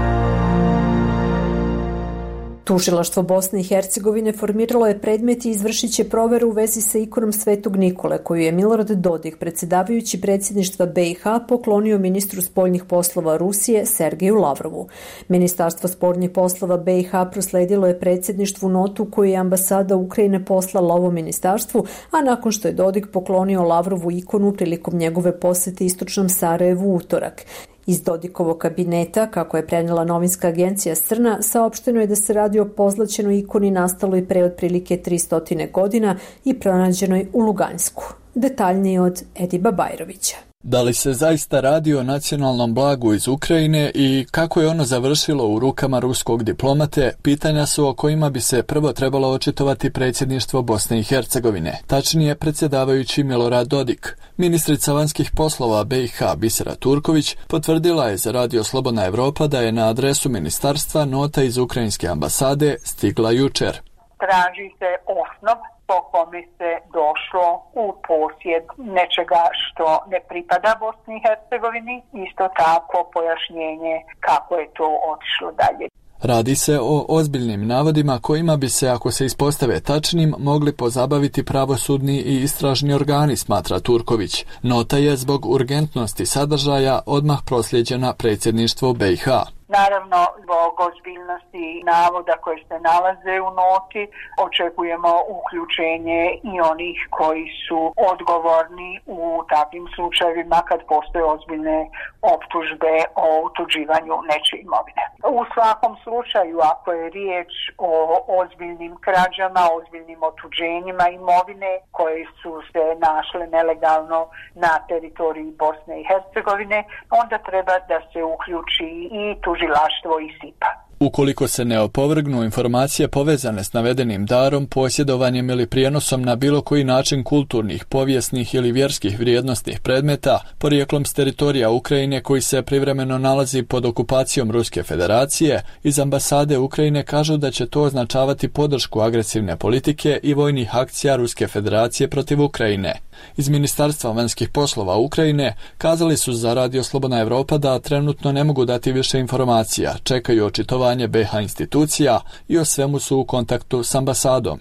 Tužilaštvo Bosne i Hercegovine formiralo je predmet i izvršit će proveru u vezi sa ikonom Svetog Nikole, koju je Milorad Dodik, predsjedavajući predsjedništva BiH, poklonio ministru spoljnih poslova Rusije Sergeju Lavrovu. Ministarstvo spoljnih poslova BiH prosledilo je predsjedništvu notu koju je ambasada Ukrajine poslala ovom ministarstvu, a nakon što je Dodik poklonio Lavrovu ikonu prilikom njegove posjete istočnom Sarajevu utorak. Iz Dodikovog kabineta, kako je prenijela novinska agencija Srna, saopšteno je da se radi o pozlaćenoj ikoni nastaloj pre otprilike 300 godina i pronađenoj u Lugansku. Detaljnije od Ediba Bajrovića. Da li se zaista radi o nacionalnom blagu iz Ukrajine i kako je ono završilo u rukama ruskog diplomate, pitanja su o kojima bi se prvo trebalo očitovati predsjedništvo Bosne i Hercegovine, tačnije predsjedavajući Milorad Dodik. Ministrica vanjskih poslova BiH Bisera Turković potvrdila je za Radio Slobodna Evropa da je na adresu ministarstva nota iz ukrajinske ambasade stigla jučer. Traži se osnov po kome se došlo u posjed nečega što ne pripada Bosni i Hercegovini, isto tako pojašnjenje kako je to otišlo dalje. Radi se o ozbiljnim navodima kojima bi se, ako se ispostave tačnim, mogli pozabaviti pravosudni i istražni organi, smatra Turković. Nota je zbog urgentnosti sadržaja odmah proslijeđena predsjedništvu BiH. Naravno, zbog ozbiljnosti navoda koje se nalaze u noti, očekujemo uključenje i onih koji su odgovorni u takvim slučajevima kad postoje ozbiljne optužbe o utuđivanju nečije imovine. U svakom slučaju, ako je riječ o ozbiljnim krađama, ozbiljnim otuđenjima imovine koje su se našle nelegalno na teritoriji Bosne i Hercegovine, onda treba da se uključi i tužilaštvo i SIPA. Ukoliko se ne opovrgnu informacije povezane s navedenim darom, posjedovanjem ili prijenosom na bilo koji način kulturnih, povijesnih ili vjerskih vrijednosnih predmeta, porijeklom s teritorija Ukrajine koji se privremeno nalazi pod okupacijom Ruske federacije, iz ambasade Ukrajine kažu da će to označavati podršku agresivne politike i vojnih akcija Ruske federacije protiv Ukrajine. Iz Ministarstva vanjskih poslova Ukrajine kazali su za Radio Slobodna Evropa da trenutno ne mogu dati više informacija, čekaju očitovanje BiH institucija i o svemu su u kontaktu s ambasadom.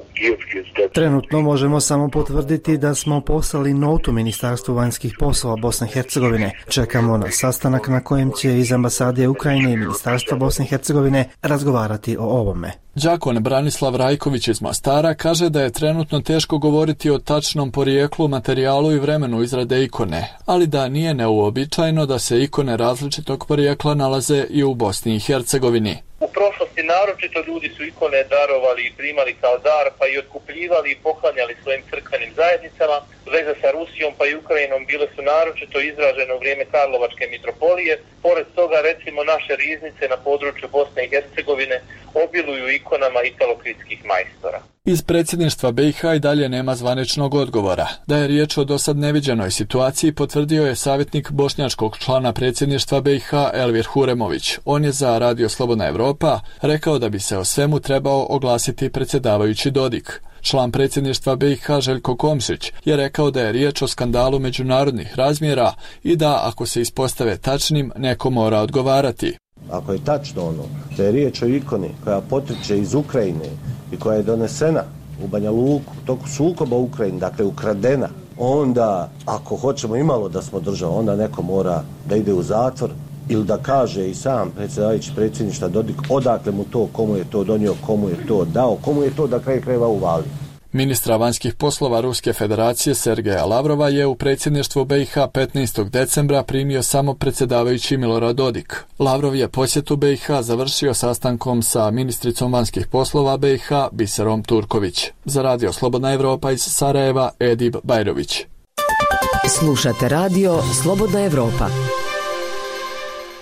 Trenutno možemo samo potvrditi da smo poslali notu Ministarstvu vanjskih poslova Bosne i Hercegovine. Čekamo na sastanak na kojem će iz ambasade Ukrajine i Ministarstva Bosne i Hercegovine razgovarati o ovome. Đakon Branislav Rajković iz Mostara kaže da je trenutno teško govoriti o tačnom porijeklu, materijalu i vremenu izrade ikone, ali da nije neuobičajeno da se ikone različitog porijekla nalaze i u Bosni i Hercegovini. U prošlosti naročito ljudi su ikone darovali i primali kao dar, pa i otkupljivali i poklanjali svojim crkvenim zajednicama. Veze sa Rusijom pa i Ukrajinom bile su naročito izražene u vrijeme Karlovačke mitropolije. Pored toga, recimo, naše riznice na području Bosne i Hercegovine obiluju ikonama italokritskih majstora. Iz predsjedništva BiH i dalje nema zvaničnog odgovora. Da je riječ o dosad neviđenoj situaciji potvrdio je savjetnik bošnjačkog člana predsjedništva BiH Elvir Huremović. On je za Radio Slobodna Evropa rekao da bi se o svemu trebao oglasiti predsjedavajući Dodik. Član predsjedništva BiH Željko Komšić je rekao da je riječ o skandalu međunarodnih razmjera i da, ako se ispostave tačnim, neko mora odgovarati. Ako je tačno ono da je riječ o ikoni koja potiče iz Ukrajine i koja je donesena u Banja Luku, toku sukoba u Ukrajini, dakle ukradena, onda ako hoćemo imalo da smo država, onda neko mora da ide u zatvor ili da kaže i sam predsjedavajući predsjedništva Dodik odakle mu to, komu je to donio, komu je to dao, komu je to da kraj krajeva uvalio. Ministra vanjskih poslova Ruske federacije Sergeja Lavrova je u predsjedništvu BiH 15. decembra primio samo predsjedavajući Milorad Dodik. Lavrov je posjetu BiH završio sastankom sa ministricom vanjskih poslova BiH Biserom Turković. Za Radio Slobodna Evropa iz Sarajeva, Edib Bajrović. Slušate Radio Slobodna Evropa.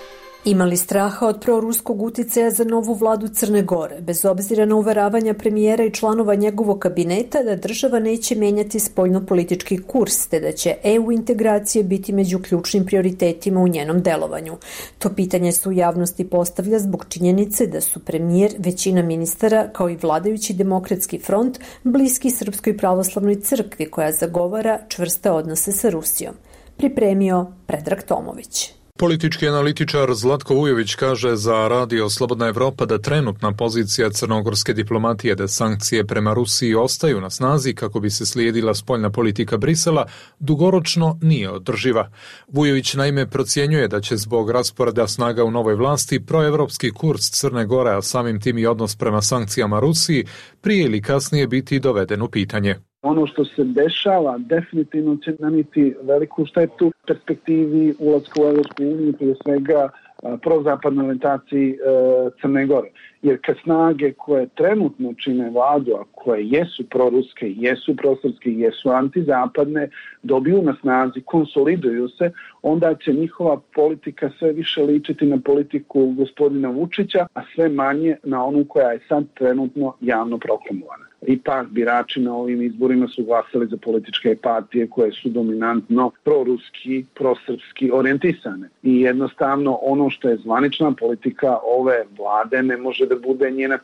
Imali straha od proruskog uticaja za novu vladu Crne Gore, bez obzira na uveravanja premijera i članova njegovog kabineta da država neće menjati spoljnopolitički kurs, te da će EU integracije biti među ključnim prioritetima u njenom delovanju. To pitanje se u javnosti postavlja zbog činjenice da su premijer, većina ministara, kao i vladajući Demokratski front, bliski Srpskoj pravoslavnoj crkvi koja zagovara čvrste odnose sa Rusijom. Pripremio Predrag Tomović. Politički analitičar Zlatko Vujović kaže za Radio Slobodna Evropa da trenutna pozicija crnogorske diplomatije da sankcije prema Rusiji ostaju na snazi kako bi se slijedila spoljna politika Brisela dugoročno nije održiva. Vujović naime procjenjuje da će zbog rasporeda snaga u novoj vlasti proevropski kurs Crne Gore, a samim tim i odnos prema sankcijama Rusiji, prije ili kasnije biti doveden u pitanje. Ono što se dešava definitivno će naniti veliku štetu perspektivi ulaska u Evropsku uniju, prije svega prozapadnoj orijentaciji Crne Gore. Jer kad snage koje trenutno čine vladu, a koje jesu proruske, jesu prosrpske, jesu antizapadne, dobiju na snazi, konsoliduju se, onda će njihova politika sve više ličiti na politiku gospodina Vučića, a sve manje na onu koja je sad trenutno javno proklamovana. Ipak birači na ovim izborima su glasali za političke partije koje su dominantno proruski, prosrpski orijentisane. I jednostavno ono što je zvanična politika ove vlade ne može da bude njeno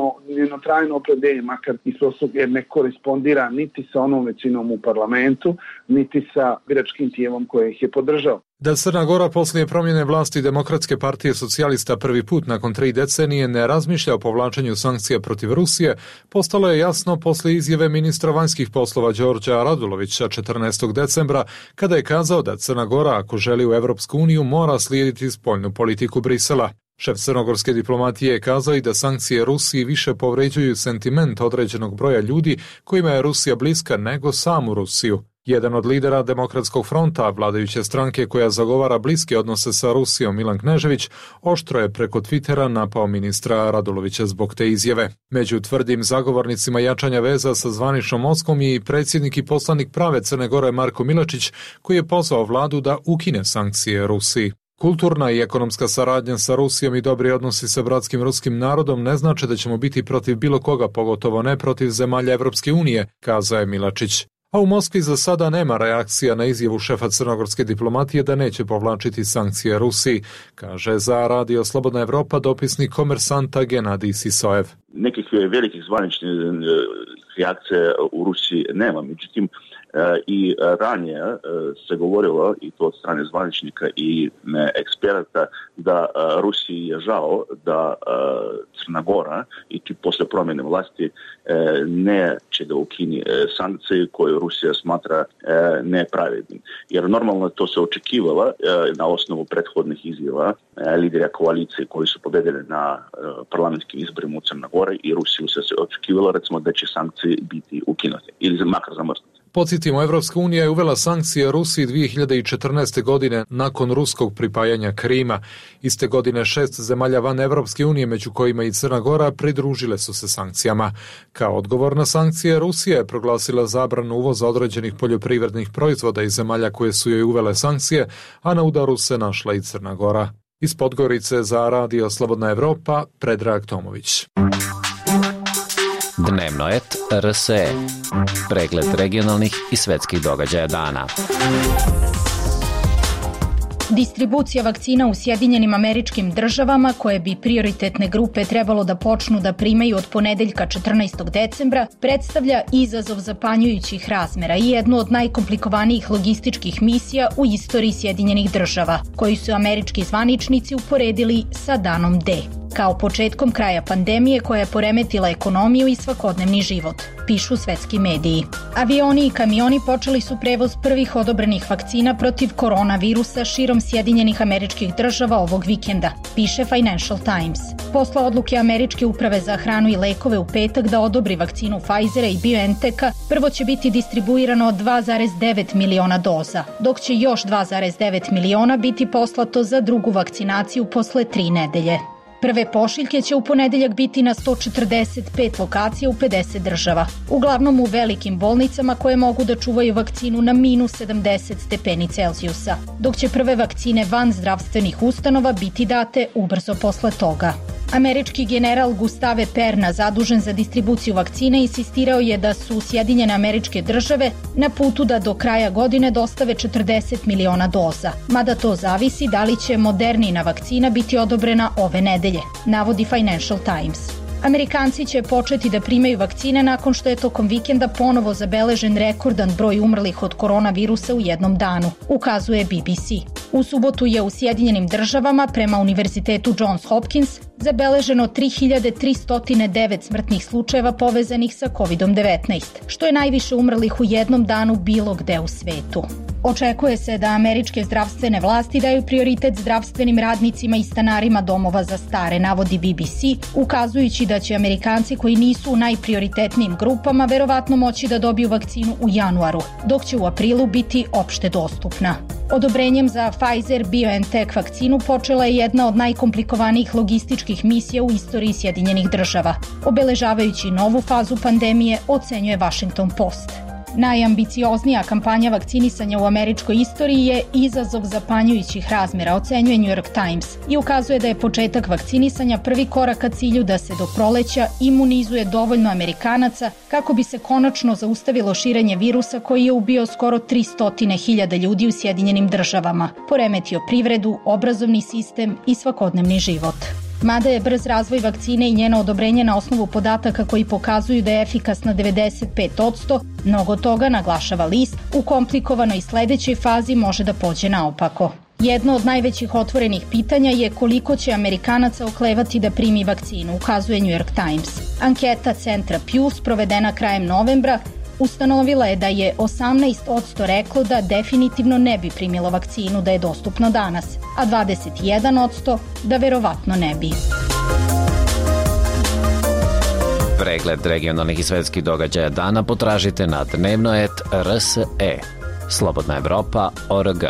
trajno opredeljenje, makar i jer ne korespondira niti sa onom većinom u parlamentu, niti sa biračkim tijelom koje ih je podržao. Da Crna Gora poslije promjene vlasti Demokratske partije socijalista prvi put nakon 3 decenije ne razmišlja o povlačenju sankcija protiv Rusije, postalo je jasno poslije izjave ministra vanjskih poslova Đorđa Radulovića 14. decembra, kada je kazao da Crna Gora, ako želi u Evropsku uniju, mora slijediti spoljnu politiku Brisela. Šef crnogorske diplomatije je kazao i da sankcije Rusiji više povređuju sentiment određenog broja ljudi kojima je Rusija bliska nego samu Rusiju. Jedan od lidera Demokratskog fronta, vladajuće stranke koja zagovara bliske odnose sa Rusijom, Milan Knežević, oštro je preko Twittera napao ministra Radulovića zbog te izjave. Među tvrdim zagovornicima jačanja veza sa zvaničnom Moskvom i predsjednik i poslanik prave Crne Gore Marko Milačić, koji je pozvao vladu da ukine sankcije Rusiji. Kulturna i ekonomska saradnja sa Rusijom i dobri odnosi sa bratskim ruskim narodom ne znače da ćemo biti protiv bilo koga, pogotovo ne protiv zemalja Evropske unije, kazao je Milačić. A u Moskvi za sada nema reakcija na izjavu šefa crnogorske diplomatije da neće povlačiti sankcije Rusiji, kaže za Radio Slobodna Evropa dopisnik Komersanta Genadij Sisojev. Nekih velikih zvaničnih reakcija u Rusiji nema, međutim i ranije se govorilo, i to od strane zvaničnika i eksperata, da Rusiji je žao da Crna Gora i posle promjene vlasti neće da ukini sankcije koje Rusija smatra nepravednim. Jer normalno to se očekivalo na osnovu prethodnih izjava lidera koalicije koji su pobedili na parlamentskim izborima u Crna Gora i Rusiju se očekivalo recimo da će sankcije biti ukinute ili makar zamrznuti. Podsjetimo, Evropska unija je uvela sankcije Rusiji 2014. godine nakon ruskog pripajanja Krima. Iste godine 6 zemalja van Evropske unije, među kojima i Crna Gora, pridružile su se sankcijama. Kao odgovor na sankcije, Rusija je proglasila zabranu uvoza određenih poljoprivrednih proizvoda iz zemalja koje su joj uvele sankcije, a na udaru se našla i Crna Gora. Iz Podgorice za Radio Slobodna Evropa, Predrag Tomović. Dnevno et RSE. Pregled regionalnih i svetskih događaja dana. Distribucija vakcina u Sjedinjenim Američkim Državama, koje bi prioritetne grupe trebalo da počnu da primaju od ponedeljka 14. decembra, predstavlja izazov zapanjujućih razmera i jednu od najkomplikovanijih logističkih misija u istoriji Sjedinjenih Država, koju su američki zvaničnici uporedili sa danom D, kao početkom kraja pandemije koja je poremetila ekonomiju i svakodnevni život, pišu svetski mediji. Avioni i kamioni počeli su prevoz prvih odobrenih vakcina protiv koronavirusa širom Sjedinjenih Američkih Država ovog vikenda, piše Financial Times. Posle odluke Američke uprave za hranu i lekove u petak da odobri vakcinu Pfizera i BioNTecha, prvo će biti distribuirano 2,9 miliona doza, dok će još 2,9 miliona biti poslato za drugu vakcinaciju posle 3 nedelje. Prve pošiljke će u ponedeljak biti na 145 lokacija u 50 država. Uglavnom u velikim bolnicama koje mogu da čuvaju vakcinu na minus 70 stepeni Celzijusa, dok će prve vakcine van zdravstvenih ustanova biti date ubrzo posle toga. Američki general Gustave Perna, zadužen za distribuciju vakcina, insistirao je da su Sjedinjene Američke Države na putu da do kraja godine dostave 40 miliona doza, mada to zavisi da li će Modernina vakcina biti odobrena ove nedelje, navodi Financial Times. Amerikanci će početi da primaju vakcine nakon što je tokom vikenda ponovo zabeležen rekordan broj umrlih od koronavirusa u jednom danu, ukazuje BBC. U subotu je u Sjedinjenim Državama prema Univerzitetu Johns Hopkins zabeleženo 3309 smrtnih slučajeva povezanih sa COVID-19, što je najviše umrlih u jednom danu bilo gde u svetu. Očekuje se da američke zdravstvene vlasti daju prioritet zdravstvenim radnicima i stanarima domova za stare, navodi BBC, ukazujući da će Amerikanci koji nisu u najprioritetnijim grupama verovatno moći da dobiju vakcinu u januaru, dok će u aprilu biti opšte dostupna. Odobrenjem za Pfizer-BioNTech vakcinu počela je jedna od najkomplikovanijih logističkih misija u istoriji Sjedinjenih Država, obeležavajući novu fazu pandemije, ocenjuje Washington Post. Najambicioznija kampanja vakcinisanja u američkoj istoriji je izazov zapanjujućih razmera, ocenjuje New York Times, i ukazuje da je početak vakcinisanja prvi korak ka cilju da se do proleća imunizuje dovoljno Amerikanaca kako bi se konačno zaustavilo širenje virusa koji je ubio skoro 300.000 ljudi u Sjedinjenim Državama, poremetio privredu, obrazovni sistem i svakodnevni život. Mada je brz razvoj vakcine i njeno odobrenje na osnovu podataka koji pokazuju da je efikasna 95%, mnogo toga, naglašava list, u komplikovanoj sledećoj fazi može da pođe naopako. Jedno od najvećih otvorenih pitanja je koliko će Amerikanaca oklevati da primi vakcinu, ukazuje New York Times. Anketa centra Pew, sprovedena krajem novembra, ustanovila je da je 18% reklo da definitivno ne bi primilo vakcinu da je dostupna danas, a 21% da verovatno ne bi. Pregled regionalnih i svetskih događaja dana potražite na dnevnoet.rs.e. Slobodna Evropa.org.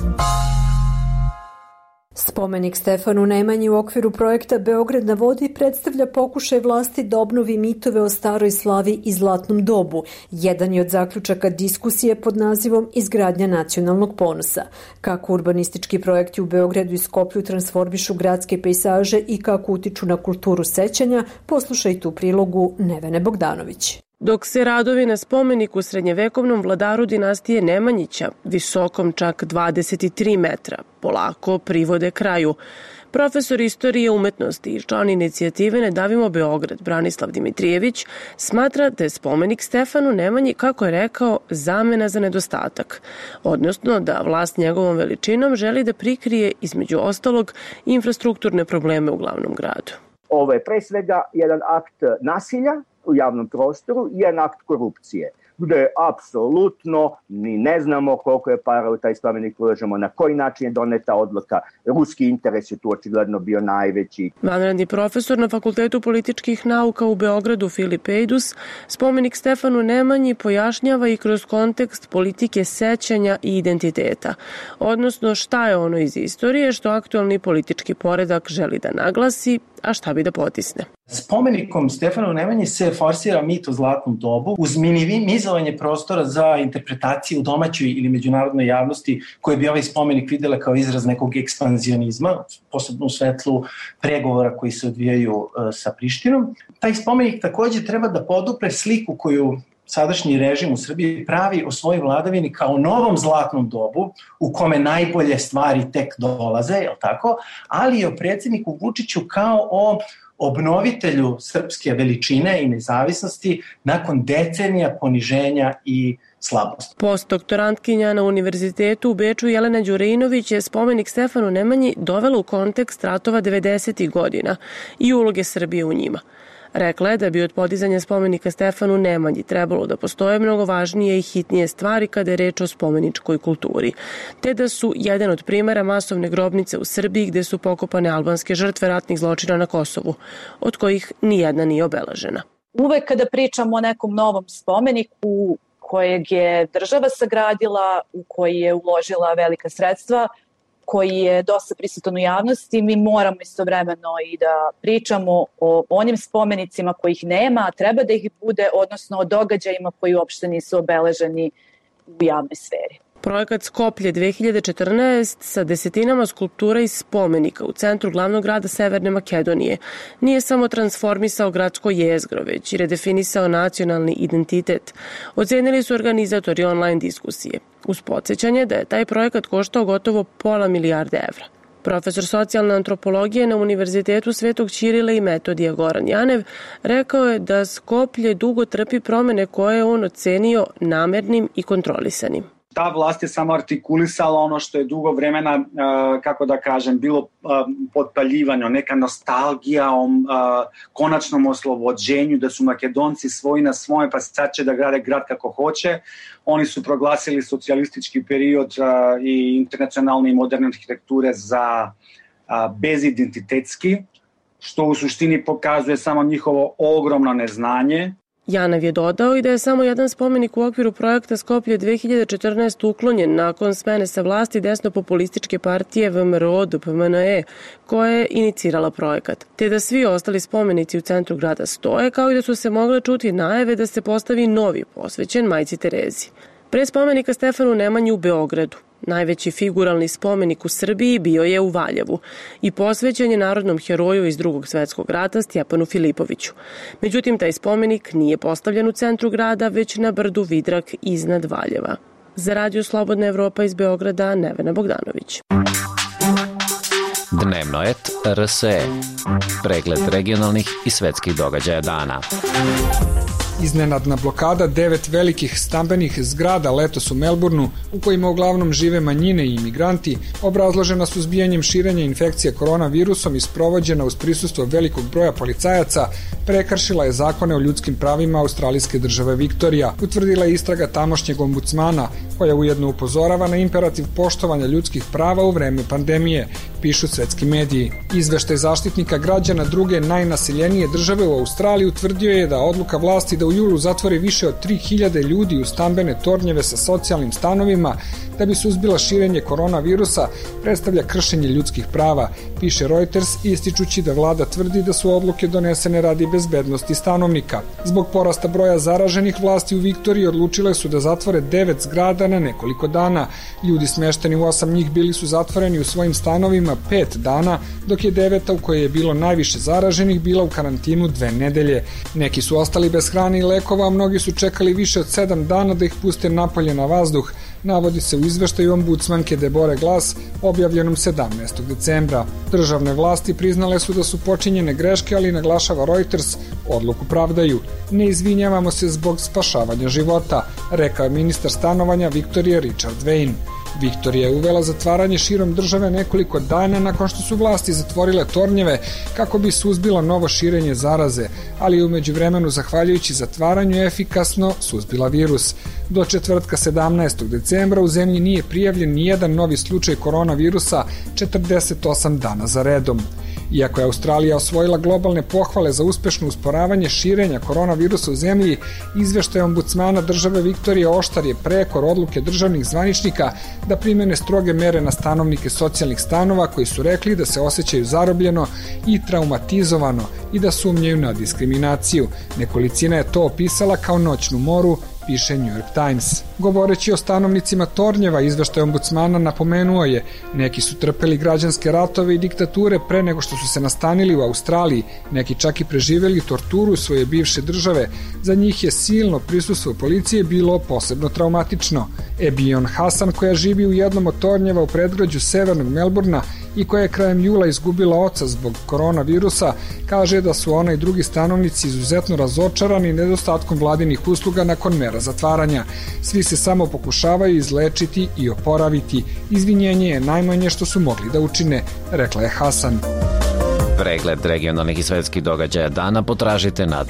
Spomenik Stefanu Nemanji u okviru projekta Beograd na vodi predstavlja pokušaj vlasti da obnovi mitove o staroj slavi i zlatnom dobu. Jedan je od zaključaka diskusije pod nazivom Izgradnja nacionalnog ponosa. Kako urbanistički projekti u Beogradu i Skoplju transformišu gradske pejsaže i kako utiču na kulturu sećanja, poslušajte u prilogu Nevene Bogdanović. Dok se radovi na spomeniku srednjevekovnom vladaru dinastije Nemanjića, visokom čak 23 metra, polako privode kraju. Profesor istorije umetnosti i član inicijative Ne davimo Beograd, Branislav Dimitrijević, smatra da je spomenik Stefanu Nemanji, kako je rekao, zamena za nedostatak, odnosno da vlast njegovom veličinom želi da prikrije, između ostalog, infrastrukturne probleme u glavnom gradu. Ovo je pre svega jedan akt nasilja u javnom prostoru i jedan akt korupcije, gde apsolutno ni ne znamo koliko je para u taj spomenik ulažemo, na koji način je doneta odluka. Ruski interes je tu očigledno bio najveći. Vanredni profesor na Fakultetu političkih nauka u Beogradu Filip Ejdus spomenik Stefanu Nemanji pojašnjava i kroz kontekst politike sećanja i identiteta, odnosno šta je ono iz istorije što aktualni politički poredak želi da naglasi, a šta bi da potisne. Spomenikom Stefanu Nemanji se forsira mit o zlatnom dobu uz minimizovanje prostora za interpretaciju u domaćoj ili međunarodnoj javnosti koje bi ovaj spomenik videla kao izraz nekog ekspanzionizma, posebno u svetlu pregovora koji se odvijaju sa Prištinom. Taj spomenik takođe treba da podupre sliku koju sadašnji režim u Srbiji pravi o svojoj vladavini kao novom zlatnom dobu u kome najbolje stvari tek dolaze, je li tako? Ali i o predsjedniku Vučiću kao o obnovitelju srpske veličine i nezavisnosti nakon decenija poniženja i slabosti. Postdoktorantkinja na Univerzitetu u Beču Jelena Đurinović je spomenik Stefanu Nemanji dovela u kontekst ratova 90. godina i uloge Srbije u njima. Rekla je da bi od podizanja spomenika Stefanu Nemanji trebalo da postoje mnogo važnije i hitnije stvari kada je reč o spomeničkoj kulturi, te da su jedan od primera masovne grobnice u Srbiji gde su pokopane albanske žrtve ratnih zločina na Kosovu, od kojih nijedna nije obeležena. Uvek kada pričamo o nekom novom spomeniku kojeg je država sagradila, u koji je uložila velika sredstva, koji je dosta prisutan u javnosti, mi moramo istovremeno i da pričamo o onim spomenicima kojih nema, a treba da ih bude, odnosno o događajima koji uopšte nisu obeleženi u javnoj sferi. Projekat Skoplje 2014 sa desetinama skulptura i spomenika u centru glavnog grada Severne Makedonije nije samo transformisao gradsko jezgro, već i redefinisao nacionalni identitet. Ocenili su organizatori online diskusije, uz podsjećanje da je taj projekat koštao gotovo $500 milijarde evra. Profesor socijalne antropologije na Univerzitetu Svetog Ćirila i Metodija Goran Janev rekao je da Skoplje dugo trpi promene koje je on ocenio namernim i kontrolisanim. Ta vlast je samo artikulisala ono što je dugo vremena, kako da kažem, bilo potpaljivano, neka nostalgija o konačnom oslobođenju, da su Makedonci svoji na svoje, pa sad će da grade grad kako hoće. Oni su proglasili socijalistički period i internacionalne i moderne arhitekture za bezidentitetski, što u suštini pokazuje samo njihovo ogromno neznanje. Janav je dodao i da je samo jedan spomenik u okviru projekta Skoplje 2014 uklonjen nakon smene sa vlasti desnopopulističke partije VMRO-DPMNE, koja je inicirala projekat, te da svi ostali spomenici u centru grada stoje, kao i da su se mogle čuti najave da se postavi novi posvećen majci Terezi. Pre spomenika Stefanu Nemanji u Beogradu, najveći figuralni spomenik u Srbiji bio je u Valjevu i posvećen je narodnom heroju iz Drugog svetskog rata Stjepanu Filipoviću. Međutim, taj spomenik nije postavljen u centru grada, već na brdu Vidrak iznad Valjeva. Za Radio Slobodna Evropa iz Beograda, Nevena Bogdanović. Dnevnoet RSE. Pregled regionalnih i svetskih događaja dana. Iznenadna blokada 9 velikih stambenih zgrada letos u Melbourneu, u kojima uglavnom žive manjine i imigranti, obrazložena suzbijanjem širenja infekcije koronavirusom i sprovođena uz prisustvo velikog broja policajaca, prekršila je zakone o ljudskim pravima australijske države Viktorija, utvrdila je istraga tamošnjeg ombudsmana, koja ujedno upozorava na imperativ poštovanja ljudskih prava u vreme pandemije, pišu svetski mediji. Izveštaj zaštitnika građana druge najnaseljenije države u Australiji utvrdio je da odluka vlasti da u julu zatvori više od 3000 ljudi u stambene tornjeve sa socijalnim stanovima da bi suzbila širenje koronavirusa predstavlja kršenje ljudskih prava, piše Reuters, ističući da vlada tvrdi da su odluke donesene radi bezbednosti stanovnika. Zbog porasta broja zaraženih, vlasti u Viktoriji odlučile su da zatvore 9 zgrada na nekoliko dana. Ljudi smešteni u 8 njih bili su zatvoreni u svojim stanovima 5 dana, dok je 9. u kojoj je bilo najviše zaraženih bila u karantinu 2 nedelje. Neki su ostali bez hrane i lekova, a mnogi su čekali više od 7 dana da ih puste napolje na vazduh, navodi se u izveštaju ombudsmanke Debore Glass objavljenom 17. decembra. Državne vlasti priznale su da su počinjene greške, ali naglašava Reuters, odluku pravdaju. Ne izvinjavamo se zbog spašavanja života, rekao je ministar stanovanja Viktorije Richard Wayne. Viktorija je uvela zatvaranje širom države nekoliko dana nakon što su vlasti zatvorile tornjeve kako bi suzbila novo širenje zaraze, ali je u međuvremenu, zahvaljujući zatvaranju, efikasno suzbila virus. Do četvrtka 17. decembra u zemlji nije prijavljen nijedan novi slučaj koronavirusa 48 dana za redom. Iako je Australija osvojila globalne pohvale za uspešno usporavanje širenja koronavirusa u zemlji, izveštaj ombudsmana države Viktorije oštar je prekor odluke državnih zvaničnika da primene stroge mere na stanovnike socijalnih stanova koji su rekli da se osjećaju zarobljeno i traumatizovano i da sumnjaju na diskriminaciju. Nekolicina je to opisala kao noćnu moru, piše New York Times. Govoreći o stanovnicima tornjeva, izveštaj ombudsmana napomenuo je: neki su trpeli građanske ratove i diktature pre nego što su se nastanili u Australiji, neki čak i preživeli torturu svoje bivše države. Za njih je silno prisustvo policije bilo posebno traumatično. Ebion Hasan, koja živi u jednom od tornjeva u predgrađu severnog Melbourna i koja je krajem jula izgubila oca zbog koronavirusa, kaže da su ona i drugi stanovnici izuzetno razočarani nedostatkom vladinih usluga nakon mera zatvaranja. Svi se samo pokušavaju izlečiti i oporaviti. Izvinjenje je najmanje što su mogli da učine, rekla je Hasan. Pregled regionalnih i svetskih događaja dana potražite na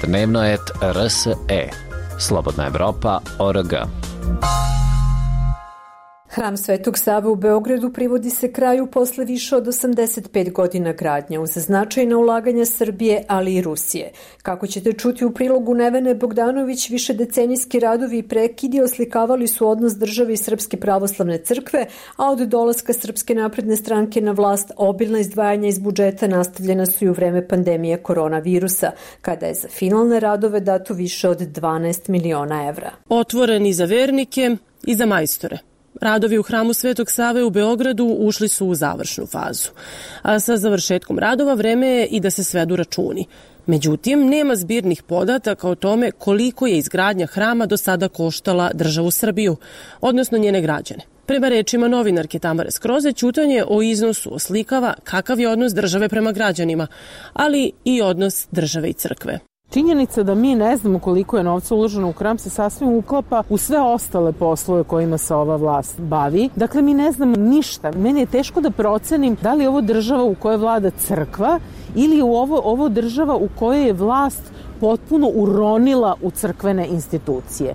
dnevnoet.rs.e. Slobodna Evropa.org. Hram Svetog Save u Beogradu privodi se kraju posle više od 85 godina gradnja uz značajna ulaganja Srbije, ali i Rusije. Kako ćete čuti u prilogu Nevene Bogdanović, višedecenijski radovi i prekidi oslikavali su odnos države i Srpske pravoslavne crkve, a od dolaska Srpske napredne stranke na vlast obilna izdvajanja iz budžeta nastavljena su i u vreme pandemije koronavirusa, kada je za finalne radove dato više od 12 miliona evra. Otvoreni za vernike i za majstore. Radovi u Hramu Svetog Save u Beogradu ušli su u završnu fazu. A sa završetkom radova vreme je i da se svedu računi. Međutim, nema zbirnih podataka o tome koliko je izgradnja hrama do sada koštala državu Srbiju, odnosno njene građane. Prema rečima novinarke Tamare Skroze, ćutanje o iznosu oslikava kakav je odnos države prema građanima, ali i odnos države i crkve. Činjenica da mi ne znamo koliko je novca uloženo u hram se sasvim uklapa u sve ostale poslove kojima se ova vlast bavi. Dakle, mi ne znamo ništa. Meni je teško da procenim da li je ovo država u kojoj vlada crkva ili je ovo država u kojoj je vlast potpuno uronila u crkvene institucije.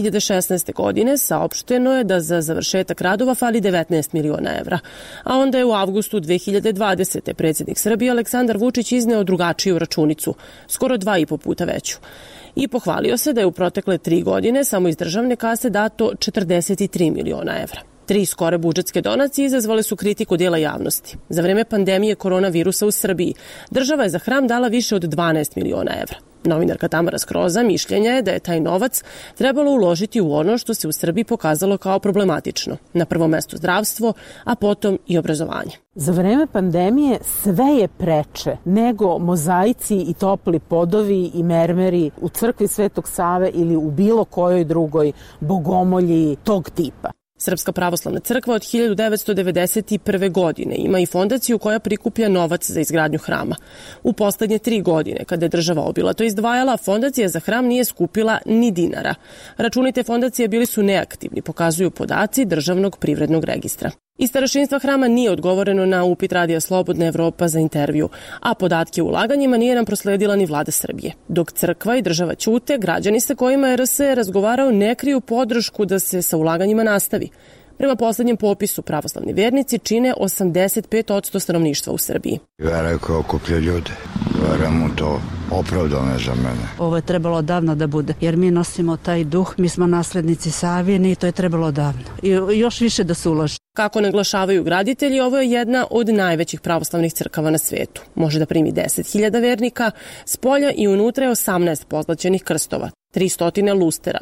2016. godine saopšteno je da za završetak radova fali 19 miliona evra, a onda je u avgustu 2020. predsjednik Srbije Aleksandar Vučić izneo drugačiju računicu, skoro 2,5 puta veću. I pohvalio se da je u protekle 3 godine samo iz državne kase dato 43 miliona evra. 3 skore budžetske donacije izazvale su kritiku dijela javnosti. Za vreme pandemije koronavirusa u Srbiji država je za hram dala više od 12 miliona evra. Novinarka Tamara Skroza mišljenja je da je taj novac trebalo uložiti u ono što se u Srbiji pokazalo kao problematično. Na prvom mestu zdravstvo, a potom i obrazovanje. Za vreme pandemije sve je preče nego mozaici i topli podovi i mermeri u crkvi Svetog Save ili u bilo kojoj drugoj bogomolji tog tipa. Srpska pravoslavna crkva od 1991. godine ima i fondaciju koja prikuplja novac za izgradnju hrama. U poslednje 3 godine, kada je država obilato izdvajala, fondacija za hram nije skupila ni dinara. Računi te fondacije bili su neaktivni, pokazuju podaci Državnog privrednog registra. Iz starešinstva hrama nije odgovoreno na upit Radija Slobodna Evropa za intervju, a podatke o ulaganjima nije nam prosledila ni vlada Srbije. Dok crkva i država ćute, građani sa kojima je RS razgovarao ne kriju podršku da se sa ulaganjima nastavi. Prema poslednjem popisu pravoslavni vernici čine 85% stanovništva u Srbiji. Vera koja okuplja ljude. Vera mu to opravdano za mene. Ovo je trebalo davno da bude, jer mi nosimo taj duh, mi smo naslednici Savine i to je trebalo davno. I još više da se uloži. Kako naglašavaju graditelji, ovo je jedna od najvećih pravoslavnih crkava na svetu. Može da primi 10.000 vernika, spolja i unutra je 18 pozlaćenih krstova, 300 lustera,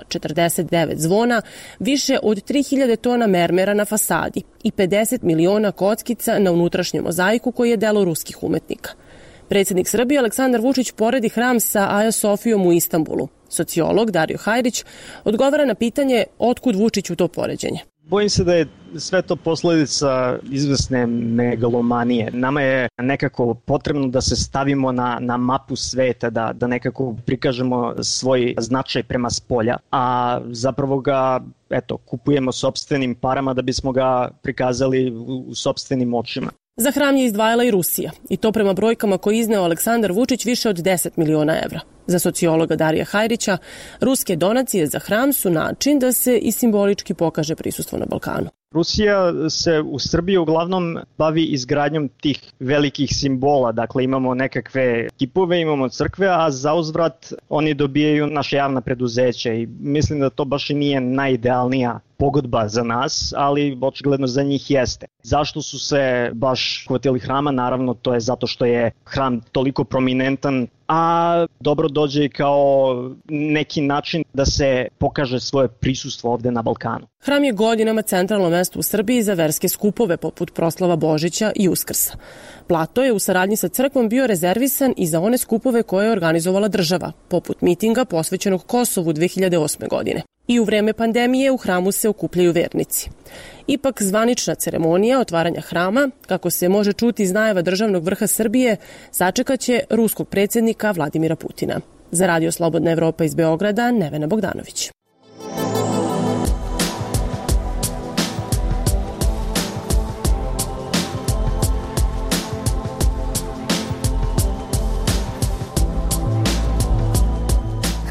49 zvona, više od 3000 tona mermera na fasadi i 50 miliona kockica na unutrašnjem mozaiku koji je delo ruskih umetnika. Predsjednik Srbije Aleksandar Vučić poredi hram sa Aja Sofijom u Istanbulu. Sociolog Dario Hajrić odgovara na pitanje otkud Vučiću to poređenje. Bojim se da je sve to posledica izvesne megalomanije. Nama je nekako potrebno da se stavimo na mapu sveta, da nekako prikažemo svoj značaj prema spolja, a zapravo ga kupujemo sopstvenim parama da bismo ga prikazali u sopstvenim očima. Za hram je izdvajala i Rusija, i to prema brojkama koje izneo Aleksandar Vučić više od 10 miliona evra. Za sociologa Darija Hajrića, ruske donacije za hram su način da se i simbolički pokaže prisustvo na Balkanu. Rusija se u Srbiji uglavnom bavi izgradnjom tih velikih simbola, dakle imamo nekakve kipove, imamo crkve, a zauzvrat oni dobijaju naše javna preduzeća i mislim da to baš i nije najidealnija pogodba za nas, ali očigledno za njih jeste. Zašto su se baš hvatili hrama? Naravno, to je zato što je hram toliko prominentan, a dobro dođe i kao neki način da se pokaže svoje prisustvo ovde na Balkanu. Hram je godinama centralno mesto u Srbiji za verske skupove poput proslava Božića i Uskrsa. Plato je u saradnji sa crkvom bio rezervisan i za one skupove koje je organizovala država, poput mitinga posvećenog Kosovu 2008. godine. I u vreme pandemije u hramu se okupljaju vernici. Ipak zvanična ceremonija otvaranja hrama, kako se može čuti iz najava državnog vrha Srbije, sačekaće ruskog predsjednika Vladimira Putina. Za Radio Slobodna Evropa iz Beograda, Nevena Bogdanović.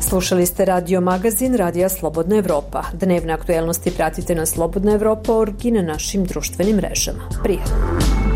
Slušali ste radio magazin Radija Slobodna Evropa. Dnevne aktuelnosti pratite na slobodnaevropa.org i na našim društvenim mrežama. Prijatno!